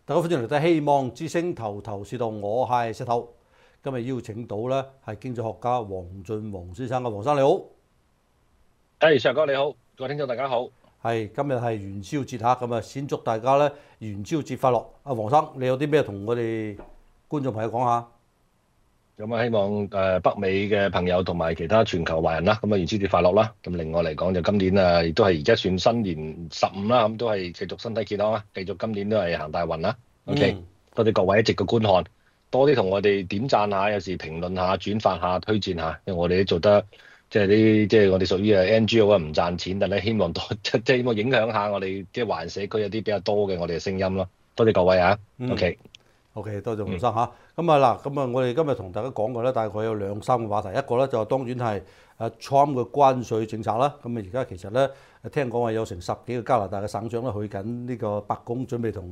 大家歡迎嚟睇《希望之聲》頭頭是道，我係石頭。今日邀請到咧係經濟學家黃俊宏先生嘅，黃生你好。 石哥你好，各位聽眾大家好。 係今日係元宵節嚇，咁啊先祝大家咧元宵節快樂。阿黃生，你有啲咩同我哋觀眾朋友講下？ 咁啊，希望北美嘅朋友同埋其他全球華人啦，咁啊元宵節快樂啦。咁另外嚟講就今年亦都係而家算新年15啦，咁都係繼續身體健康啦，繼續今年都係行大運啦。OK，多謝各位一直嘅觀看，多啲同我哋點讚下，有時評論下、轉發下、推薦下，因為我哋都做得即係我哋屬於NGO 啊，唔賺錢，但係希望多希望影響下我哋即係華人社區有啲比較多嘅我哋嘅聲音咯。多謝各位啊。OK， 多謝黃生嚇。咁啊嗱，咁啊我哋今日同大家講嘅咧，大概有兩三個話題。一個咧就當然係Trump 嘅關稅政策啦。咁啊而家其實咧聽講話有成10幾個加拿大嘅省長咧去緊呢個白宮，準備同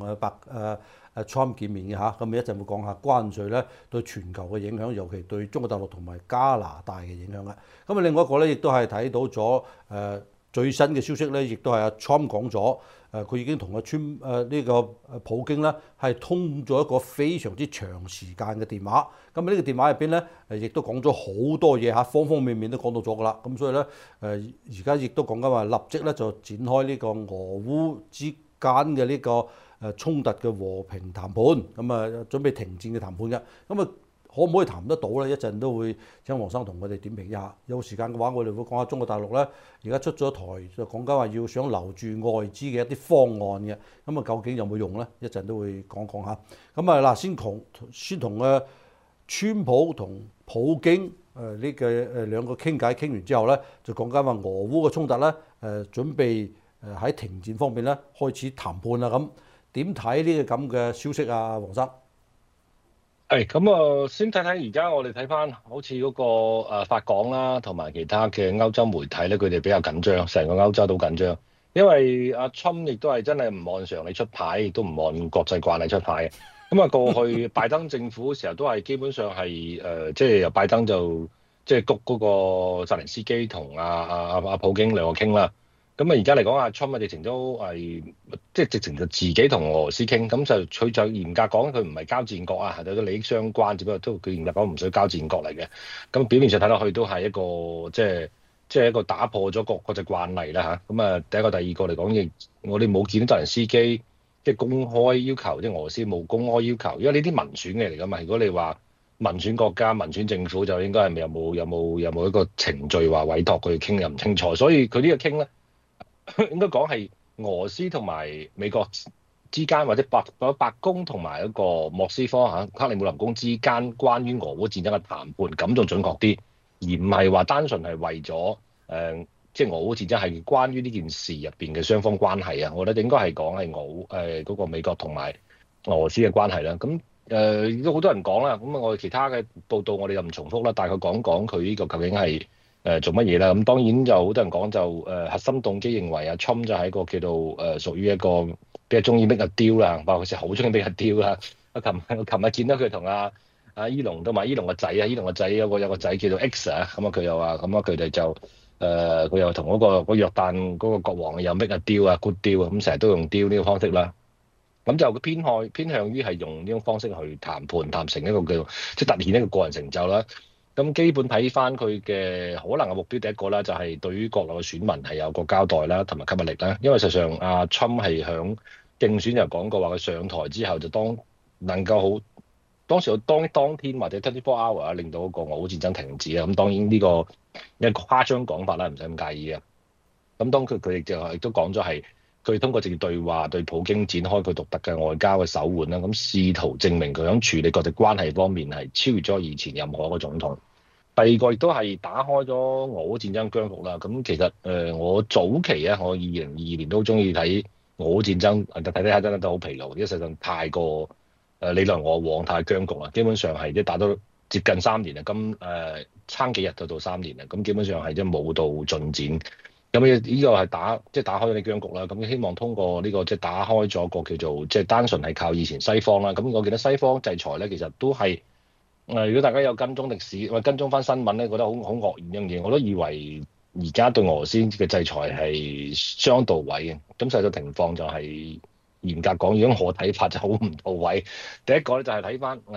Trump 見面嘅嚇。咁一陣會講下關稅咧對全球嘅影響，尤其對中國大陸同埋加拿大嘅影響嘅。咁啊另外一個咧，亦都係睇到咗最新嘅消息咧，亦都係Trump 講咗。佢已經同呢個普京咧係通咗一個非常之長時間嘅電話。咁呢個電話入邊咧，亦都講咗好多嘢嚇，方方面面都講到咗㗎啦。咁所以咧，而家亦都講緊話立即咧就展開呢個俄烏之間嘅呢個衝突嘅和平談判。咁啊準備停戰嘅談判嘅。咁啊可唔可以談得到咧？一陣都會請黃生同我哋點評一下。有時間嘅話，我哋會講下中國大陸咧，而家出咗台就講緊話要想留住外資嘅一啲方案嘅。咁啊，究竟有冇用咧？一陣都會講下。咁啊嗱，先同川普同普京呢個兩個傾完之後咧，就講緊話俄烏嘅衝突咧準備喺停戰方面咧開始談判啦。咁點睇呢個咁嘅消息啊，黃生？ 咁啊，先睇睇而家我哋睇翻，好似嗰個法港啦，同埋其他嘅歐洲媒體咧，佢哋比較緊張，成個歐洲都緊張，因為阿川亦都係真係唔按常理出牌，亦都唔按國際慣例出牌嘅。咁啊，過去拜登政府嘅時候都係基本上係即係由拜登就即係谷嗰個澤連斯基同阿普京兩個傾啦。咁啊，而家嚟講，阿川直情都係即係直情就自己同俄羅斯傾，咁就佢就嚴格講，佢唔係交戰國啊，係有啲利益相關，只不過都佢嚴格講唔屬於交戰國嚟嘅。咁表面上睇落去都係一個即係一個打破咗國際慣例啦嚇。咁啊，第一個、第二個嚟講，亦我哋冇見到澤連斯基即係公開要求，即係俄羅斯冇公開要求，因為呢啲民選嘅嚟㗎嘛。如果你話民選國家、民選政府，就應該係有冇一個程序話委託佢傾又唔清楚，所以佢呢個傾咧。應該講係俄羅斯同埋美國之間，或者白宮同埋一個莫斯科克里姆林宮之間關於俄烏戰爭嘅談判，咁仲準確啲，而唔係話單純係為咗即係俄烏戰爭係關於呢件事入邊嘅雙方關係啊。我覺得應該係講係嗰個美國同埋俄羅斯嘅關係啦。咁亦都好多人講啦。咁我哋其他嘅報道我哋就唔重複啦，大概講講佢呢個究竟係做乜嘢啦？咁當然就好多人講就核心動機認為Trump就係一個叫做屬於一個比較中意 make a deal 啦，包括佢好中意 make a deal 啦。我琴日見到佢同阿伊隆同埋伊隆個仔啊，伊隆個仔有個仔叫做 X 啊，咁啊佢又話咁啊佢哋就佢又同嗰個約旦嗰個國王又 make a deal 啊 good deal 啊，咁成日都用 deal 呢個方式啦。咁就佢偏向於係用呢種方式去談成一個叫即係突顯一個個人成就啦。咁基本睇翻佢嘅可能嘅目標，第一個啦，就係對於國內嘅選民係有個交代啦，同埋吸引力啦。因為實際上阿 Trump 係響競選就講過話，佢上台之後就能夠好當時當天或者24 hour 啊，令到嗰個俄烏戰爭停止啊。咁當然呢個一個誇張講法啦，唔使咁介意啊。咁當佢亦都講咗係佢通過直接對話對普京展開佢獨特嘅外交嘅手腕啦，咁試圖證明佢喺處理國際關係方面係超越咗以前任何一個總統。第二個亦都係打開咗俄烏戰爭僵局啦。咁其實我早期啊，我2022年都中意睇俄烏戰爭，睇下真係都好疲勞，因為實在太過你來我往太僵局啦。基本上係即打到接近3年啦，咁撐幾日就到3年啦。咁基本上係即冇到進展。咁呢個係打開咗啲僵局啦。咁希望通過呢個即打開咗個叫做即單純係靠以前西方啦。咁我記得西方制裁咧，其實都係如果大家有跟蹤歷史或跟蹤翻新聞咧，覺得好愕然一樣嘢。我都以為而家對俄羅斯嘅制裁係相當到位嘅。咁實際情況就係嚴格講，如果我睇法就好唔到位。第一個咧就係睇翻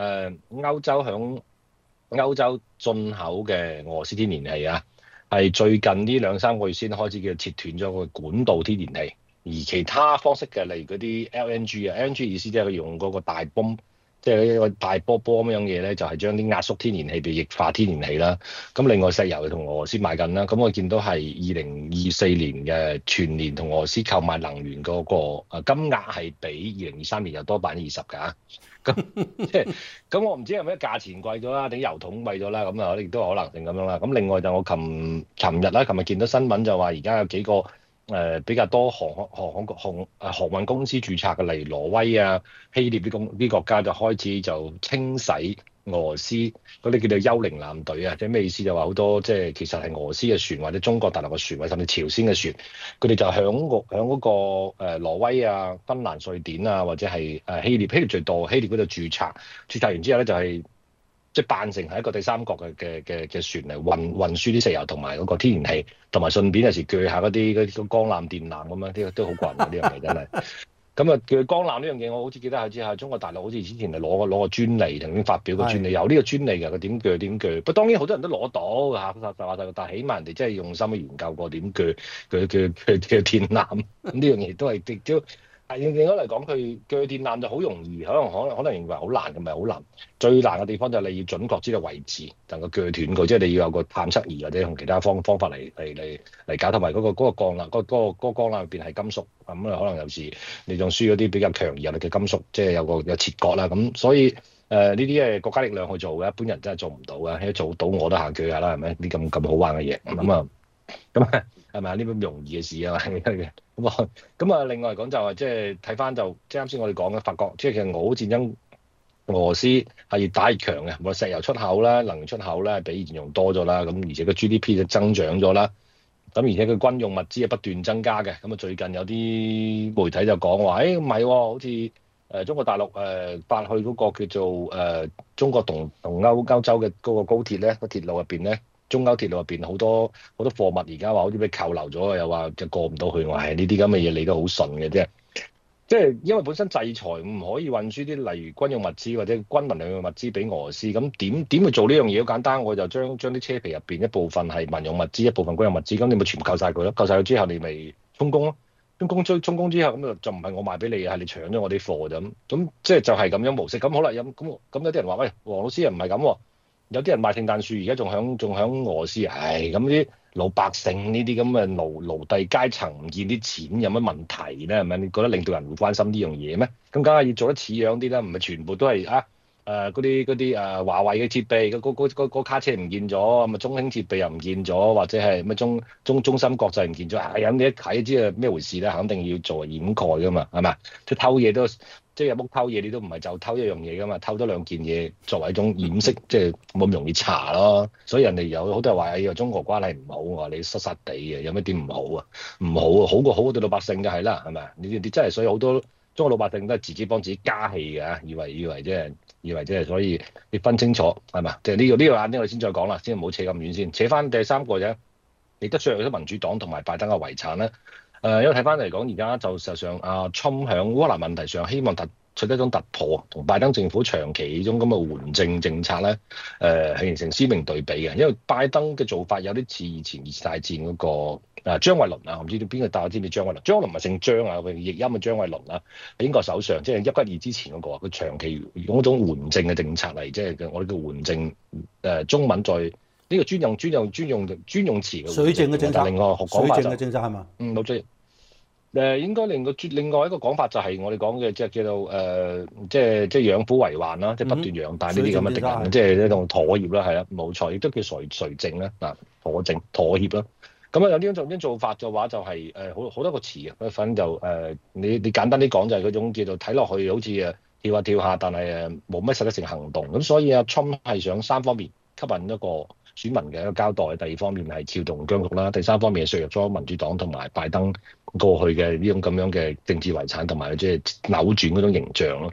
歐洲進口嘅俄羅斯天然氣啊，係最近呢兩三個月先開始叫切斷咗個管道天然氣，而其他方式嘅，例如嗰啲 LNG 啊，LNG 意思即係佢用嗰個大泵。即係一個大波波咁樣嘢咧，就係將啲壓縮天然氣變液化天然氣啦。咁另外石油同俄羅斯買緊啦。咁我見到係2024年嘅全年同俄羅斯購買能源嗰個金額係比2023年又多20%㗎。咁即係咁，我唔知係咪價錢貴咗啦，定油桶貴咗啦？咁啊，亦都有可能性咁樣啦。咁另外就我琴日見到新聞就話，而家有幾個比較多航運公司註冊嘅，例如挪威啊、希臘啲國家就開始就清洗俄羅斯嗰啲叫做幽靈艦隊啊，即係咩意思？就話好多即係其實係俄羅斯嘅船或者中國大陸嘅船，或者甚至朝鮮嘅船，佢哋就響嗰個挪威啊、芬蘭、瑞典啊，或者係希臘最多，希臘嗰度註冊完之後咧就係、即係扮成係一個第三國嘅船嚟運輸啲石油同埋嗰個天然氣，同埋順便有時鋸下嗰啲光纜、電纜咁樣，啲都好過癮嘅呢樣嘢真係。咁啊，鋸光纜呢樣嘢，我好似記得係之後中國大陸好似之前係攞個專利，曾經發表個專利，有呢個專利㗎，佢點鋸。不過當然好多人都攞到嚇，但係起碼人哋真係用心去研究過點鋸電纜，咁呢樣嘢都係都。係應該嚟講，佢鋸電纜就好容易，可能認為好難，唔係好難。最難嘅地方就係你要準確知道位置，能夠鋸斷佢，即係你要有個探測儀或者用其他方法嚟搞，同埋嗰個鋼纜，嗰個鋼纜入邊係金屬，咁啊可能有時你仲需要啲比較強而有力嘅金屬，即係有切割啦。咁所以呢啲係國家力量去做嘅，一般人真係做唔到嘅。一做到我都行鋸下啦，係咪？啲咁好玩嘅嘢咁啊。係咪啊？呢咁容易嘅事啊嘛，咁啊，另外嚟講就係即係睇翻就即係啱先我哋講嘅，發覺即係其實俄烏戰爭，俄羅斯係越打越強嘅，無論石油出口啦、能源出口啦，比以前用多咗啦，咁而且個 GDP 就增長咗啦，咁而且佢軍用物資係不斷增加嘅，咁啊最近有啲媒體就講話，唔係喎，好似中國大陸發去嗰個叫做中國同歐洲嘅嗰個高鐵咧，個鐵路入邊咧。中歐鐵路入邊好多貨物而家話好似俾扣留咗，又話就過唔到去。我係呢啲咁嘅嘢你都好順嘅啫，即係因為本身制裁唔可以運輸啲例如軍用物資或者軍民用物資俾俄羅斯，咁點去做呢樣嘢？好簡單，我就將啲車皮入邊一部分係民用物資，一部分軍用物資，咁你咪全部扣晒佢咯，扣晒佢之後你咪充公咯，充公之後咁就唔係我賣俾你，係你搶咗我啲貨啫，咁即係就係咁樣模式。咁好啦，咁有啲人話喂，黃老師又唔係咁喎。有啲人賣聖誕樹，而家仲響俄羅斯，咁啲老百姓呢啲咁嘅奴隸階層唔見啲錢有乜問題咧？係咪？你覺得領導人會關心呢樣嘢咩？咁梗係要做得似樣啲啦，唔係全部都係嗰啲華為嘅設備，嗰卡車唔見咗，咁啊中興設備又唔見咗，或者係咩中芯國際唔見咗，咁你一睇知係咩回事咧？肯定要做掩蓋噶嘛，係咪？即係偷嘢都。即係入屋偷嘢，你都唔係就偷一樣嘢噶嘛，偷多兩件嘢作為一種掩飾，即係冇咁容易查咯。所以人哋有好多人話：哎呀，中俄關係唔好，我話你濕濕地嘅，有咩點唔好啊？唔好啊，好過好對老百姓就係啦，係咪？你真係所以好多中國老百姓都係自己幫自己加氣嘅，以為即係，所以你分清楚係嘛？即係呢個眼呢，我哋先再講啦，先唔好扯咁遠先，扯翻第三個啫。你得削弱咗民主黨同埋拜登嘅遺產咧。因為睇翻嚟講，而家就事實上Trump 喺烏克蘭問題上希望取得一種突破，同拜登政府長期呢種咁嘅緩政政策咧，係形成鮮明對比嘅。因為拜登嘅做法有啲似以前二次大戰嗰個張偉倫啊，我唔知道邊個，但我知唔知張偉倫？張偉倫唔係姓張啊，佢譯音嘅張偉倫啊，係英國首相，即係192之前嗰個，佢長期用一種緩政嘅政策嚟，即係我哋叫緩政，中文再。呢個專用詞嘅水政嘅政策， 另外講法水政嘅政策係嘛？ 冇錯。應該另外一個講法就係我哋講嘅，即係叫做即係養虎為患啦，即係不斷養大呢啲咁嘅敵人，即係一種妥協啦，係啦，冇錯，亦都叫綏靖啦，妥協啦。咁啊有呢種做法嘅話就係好多個詞嘅，反正就你簡單啲講就係嗰種叫做睇落去好似跳下，但係冇乜實質性行動。咁所以Trump係想三方面吸引一個選民嘅一個交代，第二方面係撬動僵局啦，第三方面係削弱咗民主黨同埋拜登過去嘅呢種咁樣嘅政治遺產，同埋即係扭轉嗰種形象咯。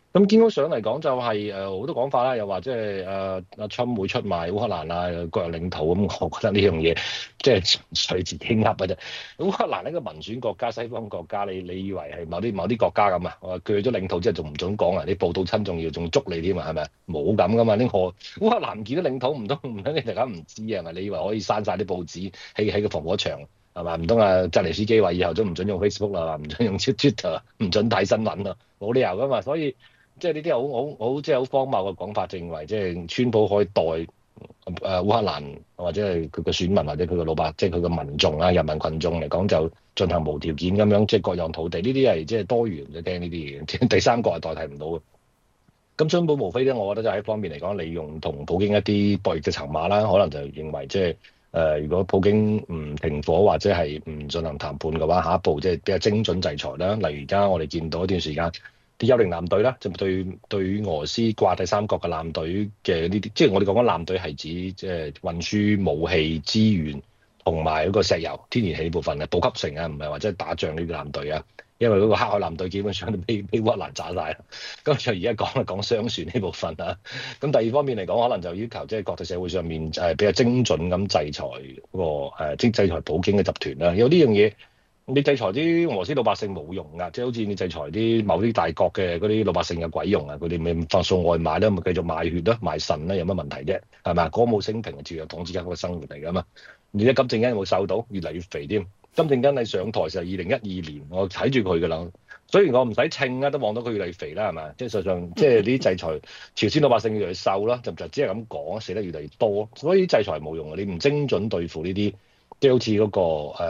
咁見到上嚟講就係好多講法啦，又話即係阿川會出賣烏克蘭啊，割讓領土咁，我覺得呢樣嘢即係純粹自己噏嘅啫。烏克蘭呢個民選國家、西方國家，你以為係某啲國家咁啊？我話鋸咗領土之後仲唔準講啊？你報到親仲要仲捉你添啊？係咪？冇咁噶嘛？呢個烏克蘭唔見咗領土唔通你大家唔知啊？係咪？你以為可以刪晒啲報紙喺個防火牆係嘛？唔通啊？澤連斯基話以後都唔準用 Facebook 啦，唔準用 Twitter，唔準睇新聞啊？冇理由噶嘛，所以。即係呢啲好即係好荒謬嘅講法，就認為即係川普可以代烏克蘭或者係佢嘅選民或者佢嘅老百，即係佢嘅民眾啊、人民群眾嚟講，就進行無條件咁樣即係割讓土地，呢啲係即係多元嘅聽呢啲嘢，第三國係代替唔到嘅。咁川普無非咧，我覺得就喺方面嚟講，利用同普京一啲博弈嘅籌碼啦，可能就認為即係如果普京唔停火或者係唔進行談判嘅話，下一步即係比較精準制裁啦。例如而家我哋見到一段時間。啲幽靈艦隊啦，就對於俄羅斯掛第三國嘅艦隊嘅呢啲，即係我哋講緊艦隊係指即係運輸武器資源同埋嗰個石油、天然氣部分啊，補給城啊，唔係話即係打仗呢啲艦隊啊，因為嗰個黑海艦隊基本上都俾烏克蘭炸晒啦。咁就而家講商船呢部分啊。咁第二方面嚟講，可能就要求即係國際社會上面比較精準咁制裁嗰個制裁普京嘅集團啦。有呢樣嘢。你制裁啲俄羅斯老百姓冇用㗎，即係好似你制裁啲某啲大國嘅嗰啲老百姓有鬼用啊？佢哋咪發送外賣啦，咪繼續賣血啦、賣腎啦，有乜問題啫？係咪？歌舞升平係照樣統治緊個生活嚟㗎嘛。而家金正恩有冇瘦到？越嚟越肥添。金正恩喺上台時候2012年，我睇住佢㗎啦。雖然我唔使稱啊，都望到佢越嚟越肥啦，係咪？即係實際上，即係啲制裁朝鮮老百姓越嚟越瘦啦，就只係咁講，死得越嚟越多。所以制裁冇用啊！你唔精準對付呢啲，即係好似嗰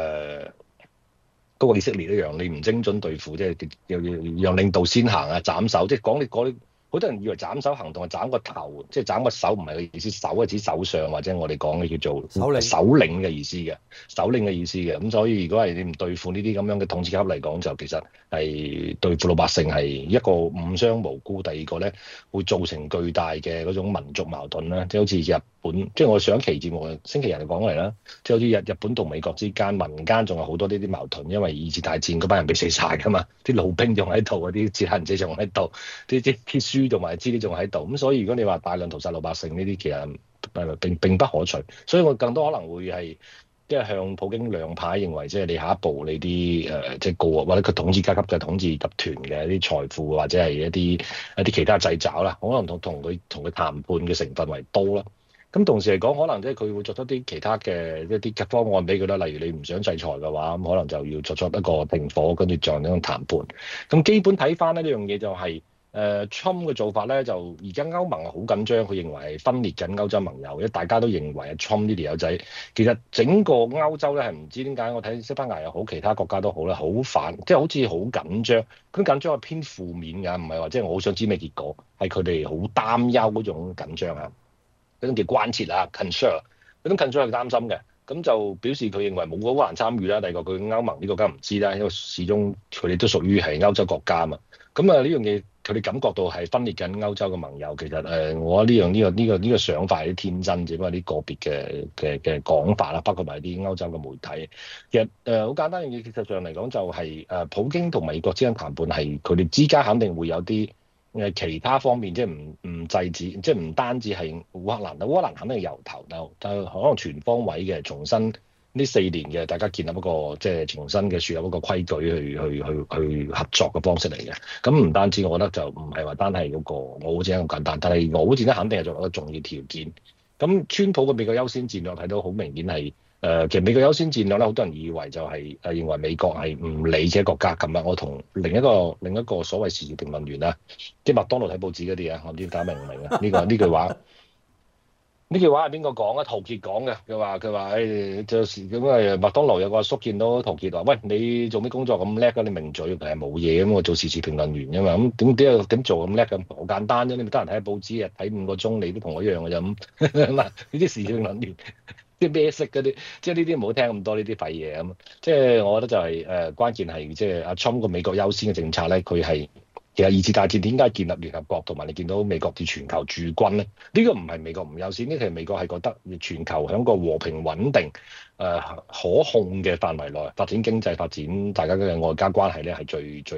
個以色列一樣，你唔精準對付，即係又要讓領導先行啊，斬首，即係講你嗰啲，好多人以為斬首行動係斬個頭，即係斬個手，唔係個意思，手係指首相或者我哋講嘅叫做首領嘅意思嘅，首領嘅意思嘅。咁所以如果係你唔對付呢啲咁樣嘅統治級嚟講，就其實係對付老百姓係一個誤傷無辜，第二個咧會造成巨大嘅嗰種民族矛盾啦，即係好似日本，即係我上一期節目星期日就講嚟啦，即係好似日本同美國之間民間仲有好多呢啲矛盾，因為二次大戰嗰班人被死晒㗎嘛，啲老兵仲喺度，嗰啲捷行者仲喺度，啲書同埋資料仲喺度，咁所以如果你話大量屠殺老百姓呢啲，其實並不可取，所以我更多可能會係即係向普京亮牌，認為即係你下一步你啲即係告或者佢統治階級嘅統治集團嘅一啲財富或者係一啲其他掣肘啦，可能同佢談判嘅成分為多啦。咁同時嚟講，可能即係佢會作出啲其他嘅一啲方案俾佢啦。例如你唔想制裁嘅話，咁可能就要作出一個停火，跟住再呢種談判。咁基本睇翻呢樣嘢就係Trump 嘅做法咧，就而家歐盟好緊張，佢認為係分裂緊歐洲盟友，因為大家都認為 Trump 呢條友仔，其實整個歐洲咧係唔知點解，我睇西班牙又好，其他國家都好啦，好煩，即係好似好緊張。佢緊張係偏負面㗎，唔係話即係我好想知咩結果，係佢哋好擔憂嗰種緊張啊。嗰種叫關切啊 concern 嗰種 concern 係擔心嘅，咁就表示佢認為冇嗰個人參與啦。第二個佢歐盟呢個梗唔知啦，因為始終佢哋都屬於係歐洲國家嘛。咁啊呢樣嘢佢哋感覺到係分裂緊歐洲嘅盟友。其實我覺得呢個想法係啲天真，只不過啲個別嘅講法啦，包括埋啲歐洲嘅媒體。其實好簡單嘅嘢，其實上嚟講就係普京同美國之間談判係佢哋之間肯定會有啲。其他方面即係唔制止，即係唔單止係烏克蘭，烏克蘭肯定係由頭到，但係可能全方位嘅重新呢4年嘅大家建立一個即係重新嘅樹立一個規矩去合作嘅方式嚟嘅。咁唔單止，我覺得就唔係話單係嗰個俄烏戰爭咁簡單，但係俄烏戰爭肯定係作為一個重要條件。咁川普嘅美國優先戰略睇到好明顯係。其實美國優先戰略咧，好多人以為就係認為美國係唔理嘅國家。琴日我同另一個所謂時事評論員啊，即係麥當勞睇報紙嗰啲啊，我唔知大家明唔明啊？呢句話，呢句話係邊個講啊？陶傑講嘅。佢話就是咁啊！麥當勞有個阿叔見到陶傑話：喂，你做咩工作咁叻㗎？你名嘴係冇嘢咁，我做時事評論員㗎嘛。咁點做咁叻咁？好簡單啫，你咪得閒睇下報紙啊，睇5個鐘，你都同我一樣嘅啫咁。嗱，呢啲時事評論員。啲咩色嗰啲，即係呢啲唔好聽咁多呢啲廢嘢咁。即係我覺得就係關鍵係即係阿 Trump 個美國優先嘅政策咧，佢係其實二次大戰點解建立聯合國同埋你見到美國對全球駐軍咧？呢個唔係美國唔優先，呢其實美國係覺得全球喺個和平穩定可控嘅範圍內發展經濟發展，大家嘅外交關係咧係最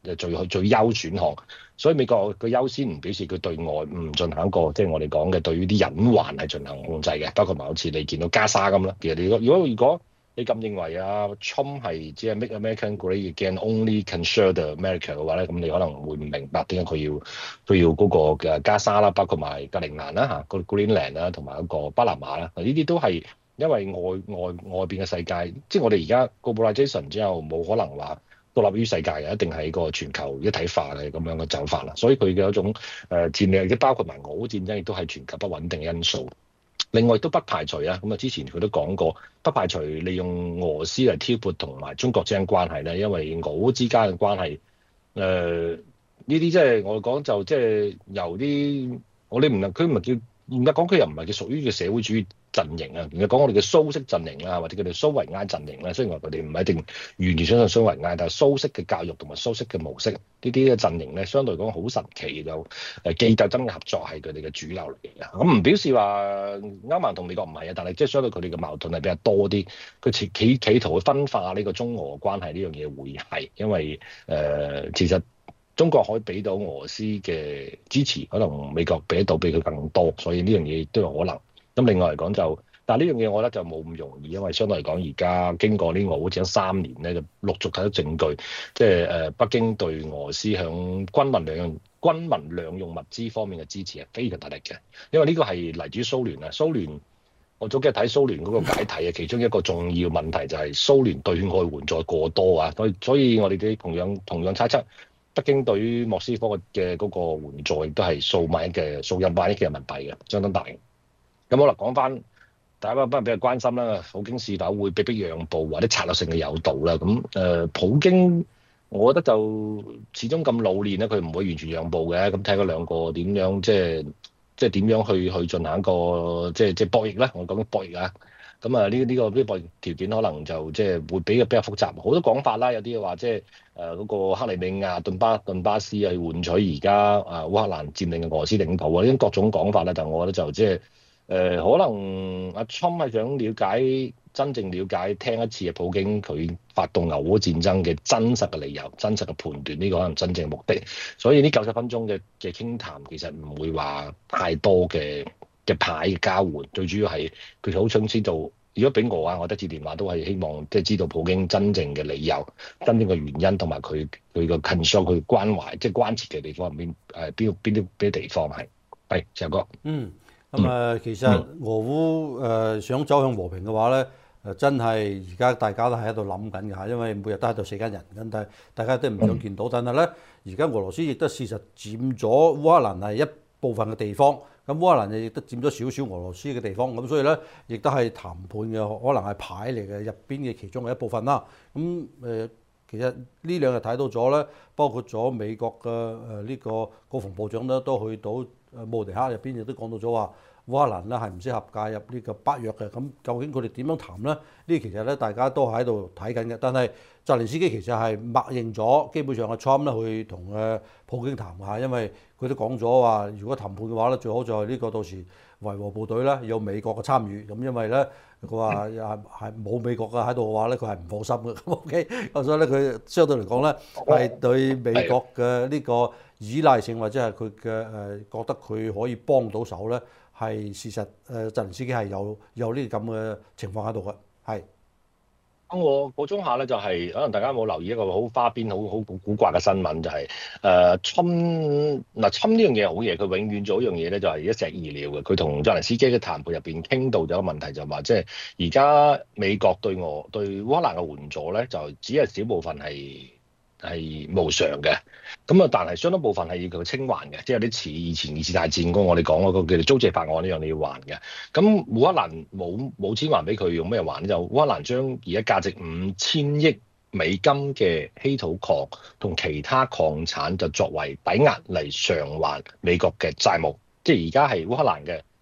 最優選項。所以美國嘅優先唔表示佢對外唔進行一個即係我哋講嘅對於啲隱患係進行控制嘅，包括埋好似你見到加沙咁啦。其實如果你咁認為啊，Trump 係只係 Make America Great Again，Only Concern America 嘅話咧，咁你可能會唔明白點解佢要嗰個嘅加沙啦，包括埋格陵蘭啦嚇，個 Greenland 啦，同埋一個巴拿馬啦，呢啲都係因為外邊嘅世界，即係我哋而家 globalization 之後冇可能話獨立於世界嘅，一定係個全球一體化嘅咁樣嘅走法啦。所以佢嘅一種戰略，亦都包括埋俄烏戰爭，亦都係全球不穩定因素。另外都不排除啊，咁啊之前佢都講過，不排除利用俄羅斯嚟挑撥同埋中國之間關係咧，因為俄烏之間嘅關係，呢啲即係我講就即係由啲我哋唔能，佢唔係叫嚴格講，佢又唔係叫屬於嘅社會主義陣營啊，而係講我哋嘅蘇式陣營啦，或者佢哋蘇維埃陣營啦。雖然話佢哋唔係一定完全相信蘇維埃，但係蘇式嘅教育同埋蘇式嘅模式呢啲嘅陣營咧，相對嚟講好神奇，就既鬥爭嘅合作係佢哋嘅主流嚟嘅。咁唔表示話歐盟同美國唔係啊，但係即係相對佢哋嘅矛盾係比較多啲。佢企圖去分化呢個中俄關係呢樣嘢會係，因為其實中國可以俾到俄羅斯嘅支持，可能美國俾得到比佢更多，所以呢樣嘢都有可能。咁另外嚟講就，但係呢樣嘢我覺得就冇咁容易，因為相對嚟講而家經過呢俄烏戰爭3年咧，就陸續睇到證據，即係北京對俄羅斯響軍民兩用物資方面嘅支持係非常大力嘅，因為呢個係嚟自於蘇聯啊。蘇聯我早幾日睇蘇聯嗰個解體啊，其中一個重要問題就係蘇聯對外援助過多啊，所以我哋啲同樣猜測。北京對於莫斯科嘅嗰個援助亦都係數以萬億嘅人民幣嘅，相當大。咁好啦，講翻大家比較關心啦，普京是否會被逼讓步或者策略性嘅誘導啦？咁普京我覺得就始終咁老練咧，佢唔會完全讓步嘅。咁睇佢兩個點樣即係點樣去進行一個即係博弈咧？我講緊博弈啊！咁呢個博弈條件可能就即係會比較複雜，好多講法啦。有啲話即係嗰個克里米亞頓巴斯去換取而家烏克蘭佔領嘅俄羅斯領土啊，呢啲各種講法咧，但我覺得就即係可能阿 Trump 係想真正了解聽一次普京佢發動俄烏戰爭嘅真實嘅理由、真實嘅判斷，呢個可能真正目的。所以呢90分鐘嘅傾談其實唔會話太多嘅牌嘅交換，最主要係佢好想知道，如果俾我啊，我得接電話都係希望即係知道普京真正嘅理由、真正嘅原因，同埋佢個 concern 佢關懷即係關切嘅地方邊啲地方係石哥。 其實俄烏想走向和平嘅話咧，真係而家大家都係喺度諗緊㗎嚇，因為每日都喺度死緊人緊，但係大家都唔想見到。但係咧，而家俄羅斯亦都事實佔咗烏克蘭係一部分嘅地方。咁烏克蘭亦都佔咗少少俄羅斯嘅地方，咁所以咧亦都係談判嘅，可能係牌嚟嘅入邊嘅其中嘅一部分啦。咁其實呢兩日睇到咗咧，包括咗美國嘅呢個國防部長咧都去到慕尼黑入邊，亦都講到咗話烏克蘭咧係唔適合介入呢個北約嘅。咁究竟佢哋點樣談咧？呢其實咧大家都喺度睇緊嘅，但係澤連斯基其實係默認咗，基本上阿 Trump 咧去同普京談下，因為佢都講咗話，如果談判嘅話咧，最好就係呢個到時維和部隊咧有美國嘅參與，咁因為咧佢話係冇美國嘅喺度嘅話咧，佢係唔放心嘅。咁 OK，咁所以咧佢相對嚟講咧係對美國嘅呢個依賴性或者係佢嘅覺得佢可以幫到手咧，係事實澤連斯基係有呢啲咁嘅情況喺度嘅，係。 我補充下咧，就係可能大家有冇留意一個好花邊、好古怪嘅新聞，就係侵呢樣嘢好嘢，佢永遠做一樣嘢咧，就係一石二鳥嘅。佢同澤連斯基嘅談判入邊傾到咗一個問題，就話即係而家美國對烏克蘭嘅援助咧，就只係少部分係無償嘅，咁但係相當部分係要佢清還嘅，即係有啲似以前二次大戰我哋講嗰個叫做租借法案呢樣你要還嘅。咁烏克蘭冇錢還俾佢，用咩還咧？就烏克蘭將而家價值5000億美金嘅稀土礦同其他礦產就作為抵押嚟償還美國嘅債務，即係而家係烏克蘭嘅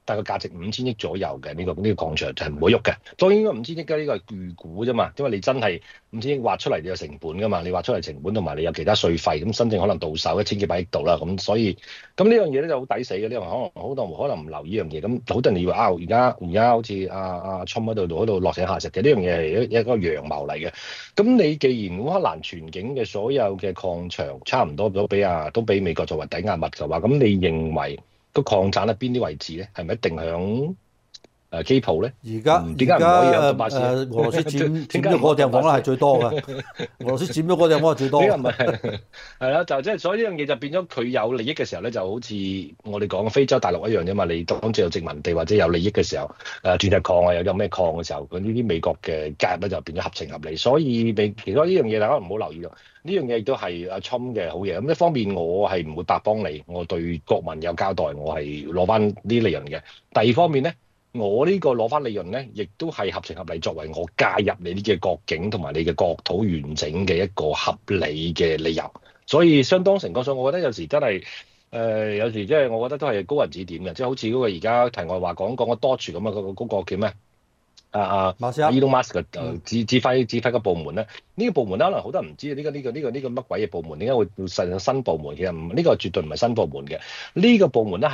大概價值5000億左右嘅呢個礦場就係唔會喐嘅。當然應該5000億嘅呢個係預估啫嘛，因為你真係5000億挖出嚟你有成本㗎嘛，你挖出嚟成本同埋你有其他稅費，咁申請可能到手1000幾百億度啦，咁所以咁呢樣嘢咧就好抵死嘅，呢樣可能唔留意呢樣嘢，咁好多人以為而家好似阿侵喺度落井下石嘅，呢樣嘢係一個陽謀嚟嘅。咁你既然烏克蘭全境嘅所有嘅礦場差唔多都俾美國作為抵押物嘅話，咁你認為個礦產喺邊啲位置咧？係咪一定響基輔咧？ 而家點解唔可以響頓巴斯咧？ 俄羅斯佔咗嗰個地方咧係最多嘅，俄羅斯佔咗嗰個地方係最多。 呢個唔係係啦，就即係所以呢樣嘢就變咗佢有利益嘅時候咧，就好似我哋講嘅非洲大陸一樣啫嘛。你當住有殖民地或者有利益嘅時候，鑽石礦啊，有咩礦嘅時候，咁呢啲美國嘅介入咧就變咗合情合理。所以其實呢樣嘢大家唔好留意咯。呢樣嘢亦都係阿侵嘅好嘢。咁一方面我係唔會白幫你，我對國民有交代，我係攞翻啲利潤嘅。第二方面咧。我呢個攞翻利潤咧，亦都係合情合理，作為我介入你呢嘅國境同埋你嘅國土完整嘅一個合理嘅理由，所以相當程度上，我覺得有時真係有時即係我覺得都係高人指點嘅，即係好似嗰個而家題外話講個 Doge 咁啊，嗰個叫咩？ 馬斯克 Elon Musk 嘅指揮個部門咧，呢個部門咧可能好多人唔知呢個乜鬼嘢部門，點解會成新部門？其實呢個絕對唔係新部門嘅，呢個部門咧係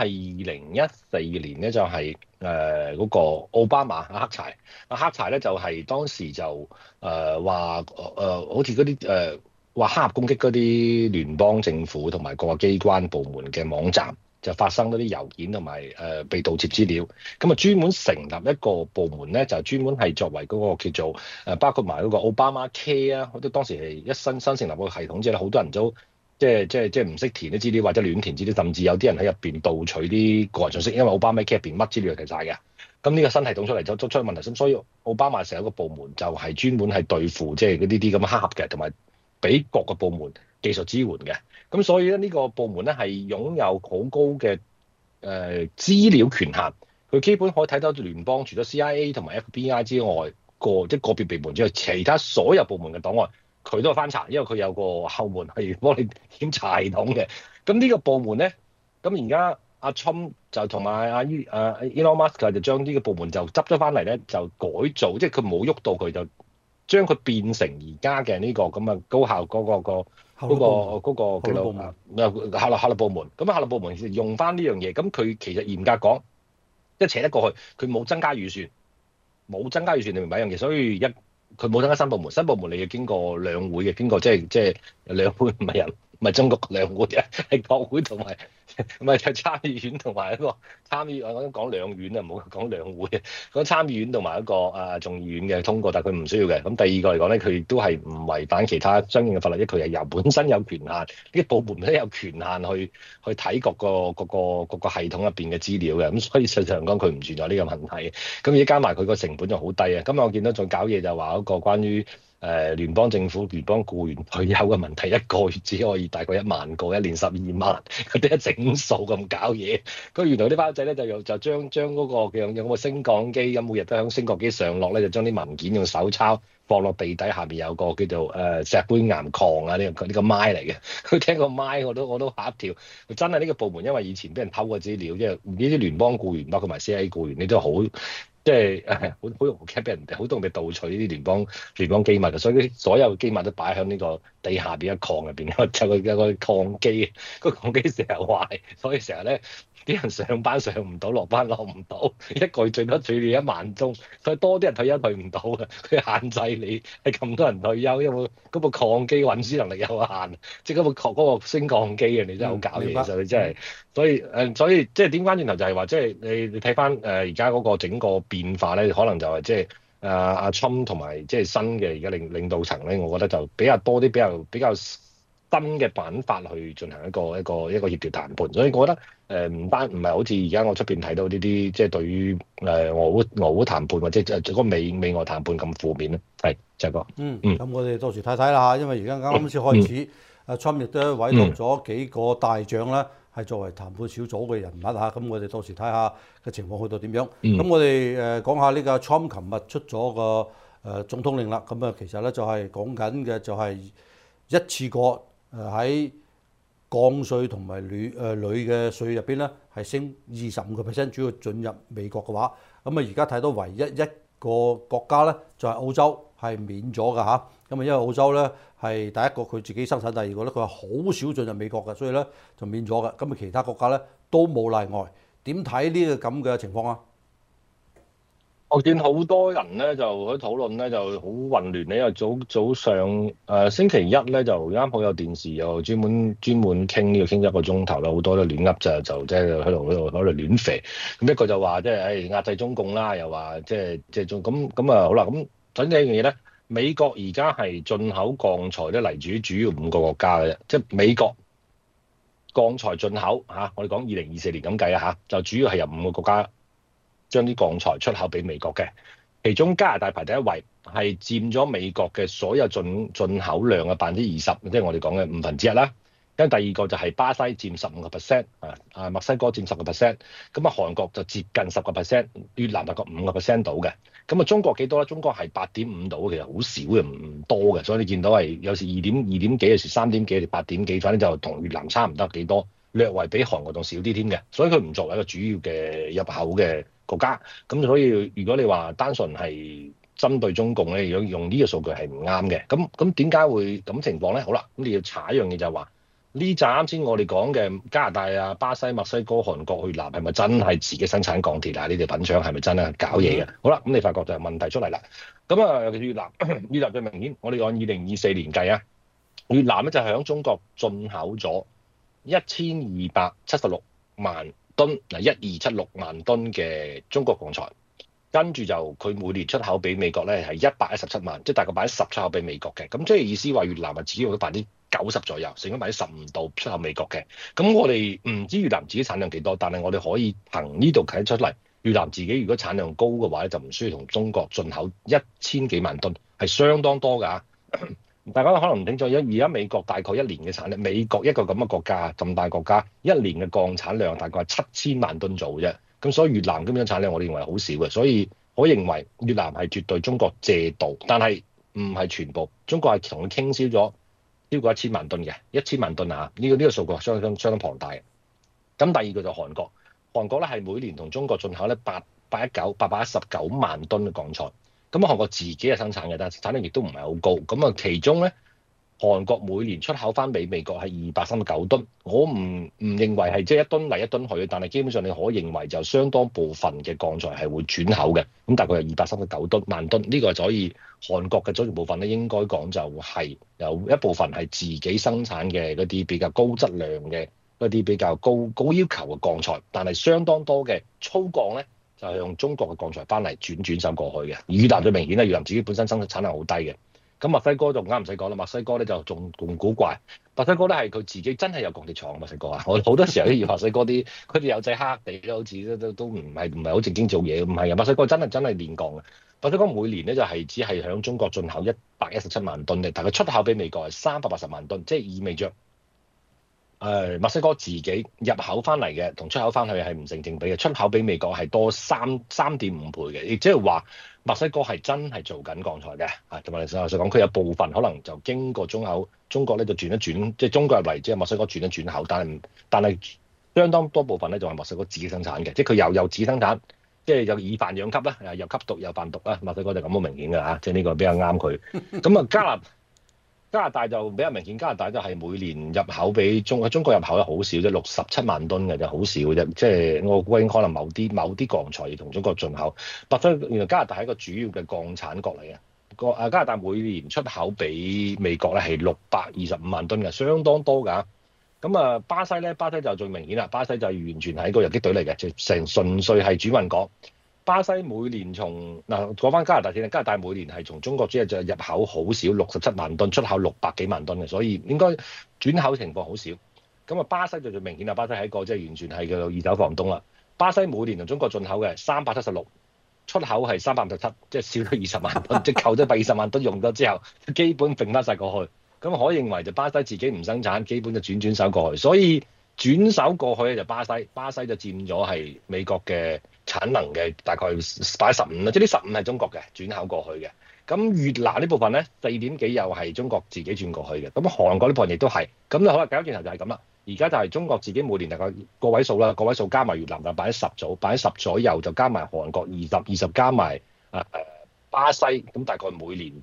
2014年咧就係嗰個奧巴馬黑柴，黑柴咧就係當時就話好似嗰啲話黑客攻擊嗰啲聯邦政府同埋各個機關部門嘅網站。就發生嗰啲郵件同埋被盜竊資料，咁啊專門成立一個部門咧，就專門係作為嗰個叫做包括埋嗰個奧巴馬 Care 啊，都當時係一新成立個系統之後咧，好多人都即係唔識填啲資料或者亂填資料，甚至有啲人喺入邊盜取啲個人信息，因為奧巴馬 Care 入邊乜資料都齊晒嘅。咁呢個新系統出嚟就出問題，咁所以奧巴馬成一個部門就係專門係對付即係嗰啲咁嘅黑客嘅，同埋俾各個部門技術支援嘅。咁所以咧呢個部門咧係擁有好高嘅資料權限，佢基本可以睇到聯邦除咗 CIA 同埋 FBI 之外，即係個別部門之外，其他所有部門嘅檔案佢都係翻查，因為佢有個後門係幫你檢查系統嘅。咁呢個部門咧，咁而家阿 Trump 就同埋阿 Elon Musk 就將呢個部門就執咗翻嚟咧，就改造，即係佢冇喐到佢，就將佢變成而家嘅呢個咁嘅高效嗰個叫做效率部門，咁效率部門用翻呢樣嘢，咁佢其實嚴格講，一扯得過去，佢冇增加預算，你明白一樣嘢，所以佢冇增加新部門，新部門你要經過兩會嘅，經過即係兩會唔係中國兩會啊，係國會同埋唔係就參議院同埋一個參議，我講兩院啊，唔好講兩會啊，講參議院同埋一個眾議院嘅通過，但係佢唔需要嘅。咁第二個嚟講咧，佢亦都係唔違反其他相應嘅法律，佢係由本身有權限，呢個部門本身有權限去睇各個系統入邊嘅資料嘅。咁所以實際上講，佢唔存在呢個問題。咁而家加埋佢個成本就好低啊。今日我見到仲搞嘢就話嗰個關於聯邦政府聯邦僱員退休嘅問題，一個月只可以大概1萬個，一年12萬，佢哋一整數咁搞嘢。佢原來啲包仔咧就將嗰個用個升降機咁，每日都響升降機上落咧，就將啲文件用手抄放落地底下邊，有個叫做石灰岩礦啊，呢個麥嚟嘅。佢聽個麥我都嚇一跳。真係呢個部門因為以前俾人偷過資料，即係呢啲聯邦僱員包括埋 CIA 僱員，你都好。即係好容易俾人哋好容易盜取呢啲聯邦機密嘅，所以所有機密都擺喺呢個地下邊嘅礦入邊，就有個礦機，個礦機成日壞，所以成日咧啲人上班上唔到，落班落唔到，一個月最多處理1萬宗，所以多啲人退休退唔到嘅，佢限制你係咁多人退休，因為嗰部礦機運輸能力有限，即係嗰個升降機啊，你真係好搞嘢，其實你真係。所以即係點翻轉頭就係話，即係你睇翻而家嗰個整個變化咧，可能就係即係阿 Trump 同埋即係新嘅而家領導層咧，我覺得就比較多啲比較新嘅辦法去進行一個協調談判。所以我覺得唔係好似而家我出邊睇到呢啲即係對於俄烏談判或者嗰個美俄談判咁負面咧。係，謝哥。 咁我哋到時睇睇啦嚇，因為而家啱啱先開始，阿 Trump 亦都委託咗幾個大將啦。係作為談判小組嘅人物嚇，咁我哋到時睇下嘅情況去到點樣。咁我哋講下呢個 Trump 琴日出咗個總統令啦。咁其實咧就係講緊嘅就係一次過喺鋼稅同埋鋁嘅稅入邊咧係升25%，主要進入美國嘅話，咁啊而家睇到唯一一個國家咧就係澳洲係免咗㗎嚇，咁啊因為澳洲咧係第一個佢自己生產，第二個咧佢係好少進入美國嘅，所以咧就免咗㗎。咁啊其他國家咧都冇例外。點睇呢個咁嘅情況啊？ 我見好多人咧就喺討論咧就好混亂咧，因為早上星期一咧就啱好有電視又專門傾呢個傾一個鐘頭啦，好多都亂噏就即係喺度亂肥。咁一個就話即係壓制中共啦，又話即係中咁好啦。咁首先呢一樣嘢咧，美國而家係進口鋼材咧嚟自於主要5個國家嘅啫，即係美國鋼材進口嚇，我哋講2024年咁計啊嚇，就主要係由5個國家將啲鋼材出口俾美國嘅，其中加拿大排第一位，係佔咗美國嘅所有進口量嘅20%，即係我哋講嘅1/5啦。跟住第二個就係巴西佔15%，墨西哥佔10%，咁啊韓國就接近10%，越南大概5% 到嘅。咁啊中國幾多咧？中國係8.5到，其實好少嘅，唔多嘅。所以你見到係有時2點幾，有時3點幾，有時8點幾，反正就同越南差唔多幾多，略為比韓國仲少啲添嘅。所以佢唔作為一個主要嘅入口嘅國家。咁所以如果你話單純係針對中共咧，如果用呢個數據係唔啱嘅。咁點解會咁情況咧？好啦，咁你要查一樣嘢就係話，呢扎啱先我哋講嘅加拿大啊、巴西、墨西哥、韓國、越南係咪真係自己生產鋼鐵啊？呢啲品廠係咪真係搞嘢嘅？好啦，咁你發覺就係問題出嚟啦。咁啊，尤其越南，越南最明顯，我哋按2024年計啊，越南咧就係響中國進口咗1276萬噸，1276萬噸嘅中國鋼材。跟住就佢每年出口俾美國咧係117萬，即係大概10%出口俾美國嘅。咁即係意思話越南係只用咗90%左右，剩咗15%到出口美國嘅。咁我哋唔知越南自己產量幾多，但係我哋可以憑呢度睇出嚟，越南自己如果產量高嘅話咧，就唔需要同中國進口1000幾萬噸，係相當多㗎。大家可能唔清楚，而家美國大概一年嘅產量，美國一個咁嘅國家咁大國家，一年嘅鋼產量大概係7000萬噸做啫。咁所以越南咁樣產量，我哋認為好少嘅，所以我認為越南係絕對中國借道，但係唔係全部。中國係同佢傾銷咗超過1000萬噸嘅1000萬噸啊！呢個數據相當龐大嘅。咁第二個就韓國，韓國咧係每年同中國進口咧819萬噸嘅鋼材。咁韓國自己係生產嘅，但係產量亦都唔係好高。咁啊，其中咧，韓國每年出口翻俾美國係239噸。我唔認為係即係1噸嚟1噸去，但係基本上你可認為就相當部分嘅鋼材係會轉口嘅。咁大概係239萬噸。呢個所以韓國嘅組成部分咧，應該講就係有一部分係自己生產嘅嗰啲比較高質量嘅嗰啲比較高要求嘅鋼材，但係相當多嘅粗鋼咧，就係用中國嘅鋼材翻嚟轉手過去嘅。越南最明顯啦，越南自己本身產量好低嘅。咁墨西哥就啱唔使講啦，墨西哥咧就仲古怪。墨西哥咧係佢自己真係有鋼鐵廠，墨西哥啊！我好多時候都以為墨西哥啲佢哋有隻黑地咧，好似都唔係好正經做嘢，唔係啊！墨西哥真係煉鋼嘅。墨西哥每年咧就係只係響中國進口117萬噸嘅，但係出口俾美國係380萬噸，即係意味着墨西哥自己入口翻嚟嘅同出口翻去係唔成正比嘅，出口俾美國係多3.5倍嘅，亦即係話墨西哥係真係做緊鋼材嘅啊！同埋你所講，佢有部分可能就經過中國咧就轉一轉，即係中國入嚟，即係墨西哥轉一轉口，但係相當多部分咧就係墨西哥自己生產嘅，即係佢又自己生產，即係有以販養吸啦，又吸毒又販毒啦，墨西哥就咁好明顯㗎嚇，即係呢個比較啱佢。咁啊加拿大就比較明顯，加拿大就係每年入口俾中國入口咧好少啫，67萬噸嘅就好少嘅啫。即係我估應可能某啲鋼材要同中國進口。所以原來加拿大係一個主要嘅鋼產國嚟嘅。加拿大每年出口俾美國咧係625萬噸嘅，相當多㗎。咁啊巴西就最明顯啦，巴西就完全係一個游擊隊嚟嘅，就純粹係轉運港。巴西每年講翻加拿大先，加拿大每年係從中國就入口好少，67萬噸，出口600幾萬噸嘅，所以應該轉口情況好少。咁啊，巴西就最明顯啦，巴西係一個即係完全係嘅二手房東啦。巴西每年同中國進口嘅376，出口係357，即係少咗20萬噸，即係扣咗120萬噸用咗之後，基本揈翻晒過去。咁可認為就巴西自己唔生產，基本就轉手過去，所以轉手過去咧就巴西就佔咗係美國嘅產能嘅大概15%啦，即係呢15係中國嘅轉口過去嘅。咁越南呢部分咧4點幾又係中國自己轉過去嘅。咁韓國呢部分亦都係。咁好啦，搞轉頭就係咁啦。 而家就係中國自己每年大概個位數啦，個位數加埋越南就擺喺10左右，就加埋韓國20加埋巴西，咁大概每年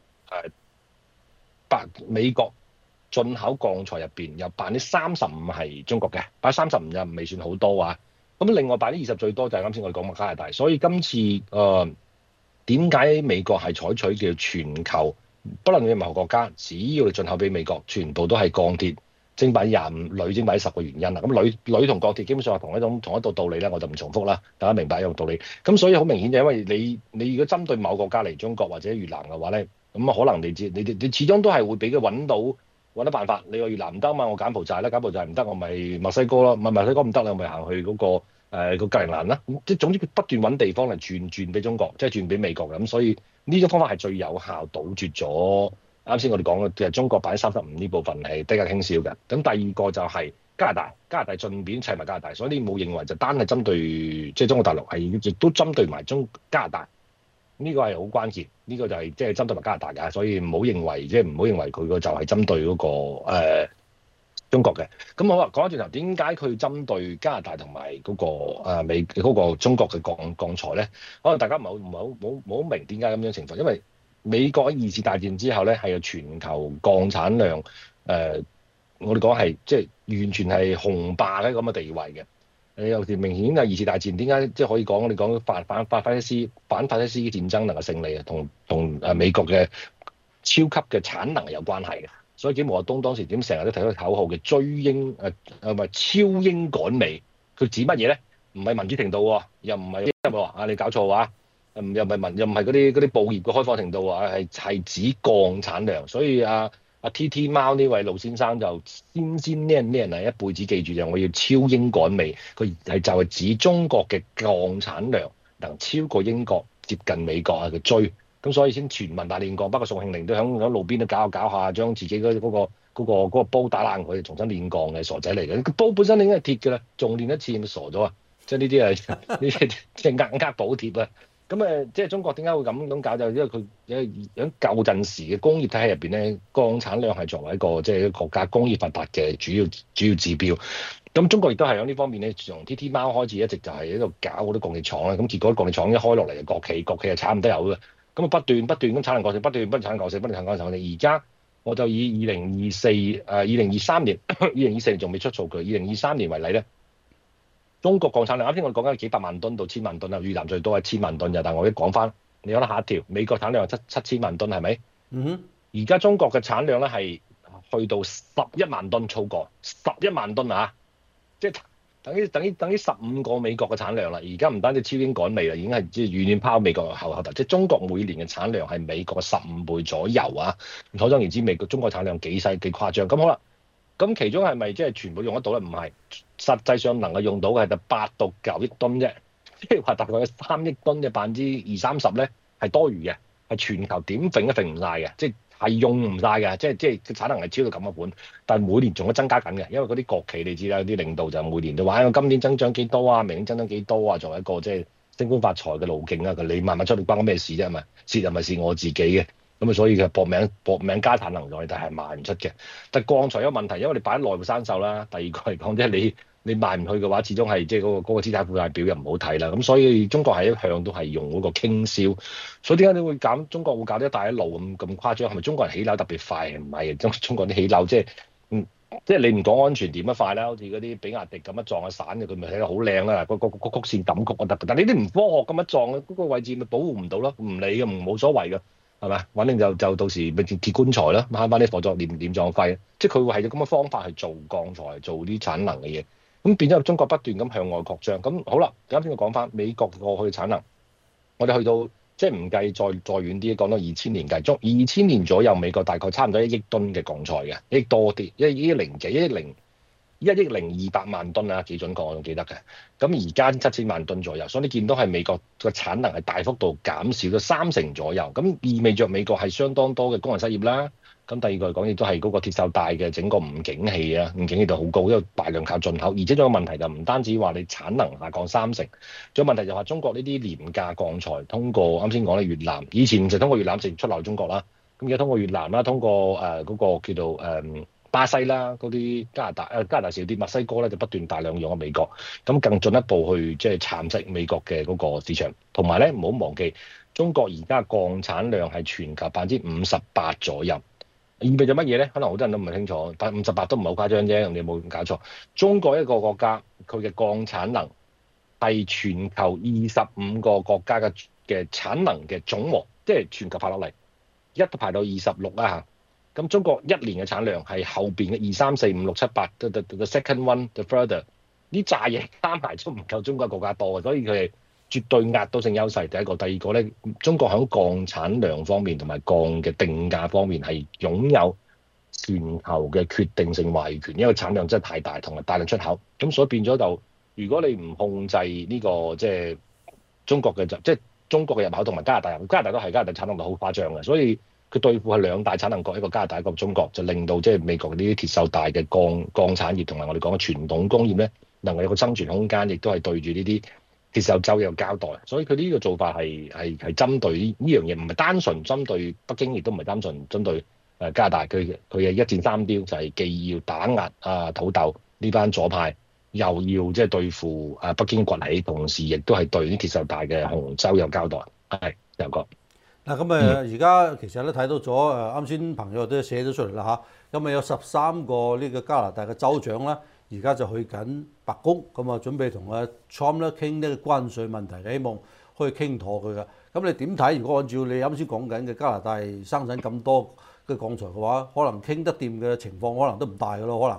美國進口鋼材入邊有35%係中國嘅，35%又未算好多啊。咁另外20%最多就係啱先我哋講嘅加拿大，所以今次點解美國係採取叫全球不論任何國家，只要你進口俾美國，全部都係鋼鐵徵25%，鋁徵10%嘅原因啦。咁鋁同鋼鐵基本上係同一道道理咧，我就唔重複啦，大家明白一個道理。咁所以好明顯就因為你如果針對某個國家嚟中國或者越南嘅話咧，咁可能你始終都係會俾佢揾到辦法。你話越南唔得嘛，我柬埔寨啦，柬埔寨唔得，我咪墨西哥咯，墨西哥唔得啦，我咪行去嗰個格陵蘭啦。即係總之佢不斷揾地方嚟轉俾中國，即係轉俾美國嘅。咁所以呢種方法係最有效杜絕咗啱先我哋講嘅，其實中國35%呢部分係比較傾銷嘅。咁第二個就係加拿大順便砌埋加拿大，所以你冇認為就單係針對即係中國大陸，係亦都針對埋加拿大。呢個係好關鍵，呢個就係即係針對埋加拿大㗎，所以唔好認為佢個就係針對嗰個中國嘅。咁好啦，講翻轉頭，點解佢針對加拿大同埋嗰個中國嘅鋼材咧？可能大家唔係好明點解咁樣情況，因為美國喺2次大戰之後咧，係有全球鋼產量我哋講係即係完全係雄霸嘅咁嘅地位嘅。你有時明顯係2次大戰點解即係可以講我哋講反法西斯戰爭能夠勝利啊，同美國嘅超級嘅產能係有關係嘅。所以毛澤東當時點成日都提到口號嘅追英超英趕美，佢指乜嘢咧？唔係民主程度喎，又唔係你搞錯話，又唔係嗰啲報業嘅開放程度喎，係指鋼產量。所以TT 貓呢位老先生就先念啊，一輩子記住就我要超英趕美，佢就係指中國嘅鋼產量能超過英國，接近美國啊，佢追。咁所以先全民大煉鋼，不過宋慶齡都喺路邊都搞下，將自己嗰個煲打爛佢，重新煉鋼嘅傻仔嚟嘅。個煲本身已經係鐵嘅啦，仲練一次咪傻咗啊！即係呢啲係呢啲即係呃補貼啊！咁即係中國點解會咁搞？就因為佢喺舊陣時嘅工業體系入邊咧，鋼產量係作為一個即係國家工業發達嘅主要指標。咁中國亦都係喺呢方面咧，從 TT 貓開始一直就係喺度搞好多鋼鐵廠啦。咁結果鋼鐵廠一開落嚟，國企係產唔得有嘅。咁啊不斷咁產能過剩，不斷產能過剩。而家我就以2023年2024年仲未出數據，2023年為例咧，中國鋼產量啱先我哋講緊幾百萬噸到千萬噸啊，越南最多係1000萬噸嘅。但係我一講翻，你可能下一條美國產量係7000萬噸係咪？而家中國嘅產量咧係去到11萬噸，超過11萬噸啊！即係等於15個美國嘅產量啦。而家唔單止超英趕美啦，已經係即係遠遠拋美國後頭。即係中國每年嘅產量係美國嘅15倍左右啊！可想而知中國產量幾誇張。咁好啦，咁其中係咪即係全部用得到咧？唔係，實際上能夠用到嘅係8到9億噸啫。即係話大概有3億噸嘅20-30%咧係多餘嘅，係全球點揈都揈唔晒嘅，即係用唔晒嘅，即係產能係超到咁嘅款，但係每年仲喺增加緊嘅，因為嗰啲國企你知啦，啲領導就每年都話，今年增長幾多啊，明年增長幾多啊，作為一個即係升官發財嘅路徑啊，你慢慢出嚟關我咩事啫？係咪蝕又咪蝕我自己嘅，咁啊所以佢搏命加產能咗，但係賣唔出嘅。但係鋼材有問題，因為你擺喺內部生鏽啦。第二個嚟講即係你賣唔去嘅話，始終係即係嗰個資產負債表又唔好睇啦。咁所以中國係一向都係用嗰個傾銷。所以點解你會搞中國會搞啲一帶一路咁誇張？係咪中國人起樓特別快？唔係，中國啲起樓即係你唔講安全點樣快啦，好似嗰啲比亞迪咁樣撞下散嘅，佢咪睇得好靚啦。個曲線揼曲啊得，但係你啲唔科學咁樣撞嗰個位置咪保護唔到咯，唔理嘅，冇所謂嘅，係咪？反正就到時咪鐵棺材啦，慳翻啲火葬殮葬費。即係佢會係咁嘅方法去做鋼材，做啲產能嘅嘢。咁變咗中國不斷咁向外擴張。咁好啦，啱先我講翻美國過去嘅產能，我哋去到即係唔計再遠啲，講到2000年計，2000年左右美國大概差唔多1億噸嘅鋼材嘅，1億多啲，1億200萬噸啊，幾準確我仲記得嘅。咁而家7000萬噸左右，所以你見到係美國個產能係大幅度減少咗30%左右，咁意味着美國係相當多嘅工人失業啦。咁第二個嚟講，亦都係嗰個鐵鏽帶嘅整個唔景氣啊，唔景氣度好高，因為大量靠進口，而且仲有問題就唔單止話你產能下降30%，仲有問題就話中國呢啲廉價鋼材通過啱先講咧越南，以前就通過越南直接出口中國啦，咁而家通過越南啦，通過嗰個叫做巴西啦，嗰啲加拿大少啲，墨西哥咧就不斷大量用喺美國，咁更進一步去即係蠶食美國嘅嗰個市場。同埋咧唔好忘記，中國而家鋼產量係全球58%左右。意味咗乜嘢咧？可能好多人都唔係清楚，但58都唔係好誇張啫，你有冇搞錯？中國一個國家佢嘅鋼產能係全球25個國家嘅產能嘅總和，即係全球排落嚟，一都排到26啦嚇。咁中國一年嘅產量係後邊嘅2、3、4、5、6、7、8，the second one，the further，呢扎嘢加埋都唔夠中國國家多嘅，所以佢係絕對壓倒性優勢。第一個，第二個咧，中國喺鋼產量方面同埋鋼嘅定價方面係擁有全球嘅決定性話語權，因為產量真係太大，同埋大量出口，咁所以變咗就，如果你唔控制呢個即係中國嘅即係中國嘅入口同埋加拿大入口，加拿大都係加拿大產能度好誇張嘅，所以佢對付係兩大產能國，一個加拿大一個中國，就令到即係美國呢啲鐵鏽帶嘅鋼產業同埋我哋講嘅傳統工業咧，能夠有個生存空間，亦都係對住呢啲鐵鏽州有交代。所以佢呢個做法係針對呢樣嘢，唔係單純針對北京，亦都唔係單純針對加拿大。佢嘅一箭三雕就係既要打壓土豆呢班左派，又要即係對付北京崛起，同時亦都係對啲鐵鏽帶嘅紅州有交代。係，有個。 嗱咁而家其實咧睇到咗啱先朋友都寫咗出嚟啦嚇，咁有13個呢個加拿大嘅州長啦，而家就去緊白宮，咁準備同Trump 咧傾呢個關稅問題，希望可以傾妥佢嘅。咁你點睇？如果按照你啱先講緊嘅加拿大生產咁多嘅鋼材嘅話，可能傾得掂嘅情況可能都唔大嘅咯，可能。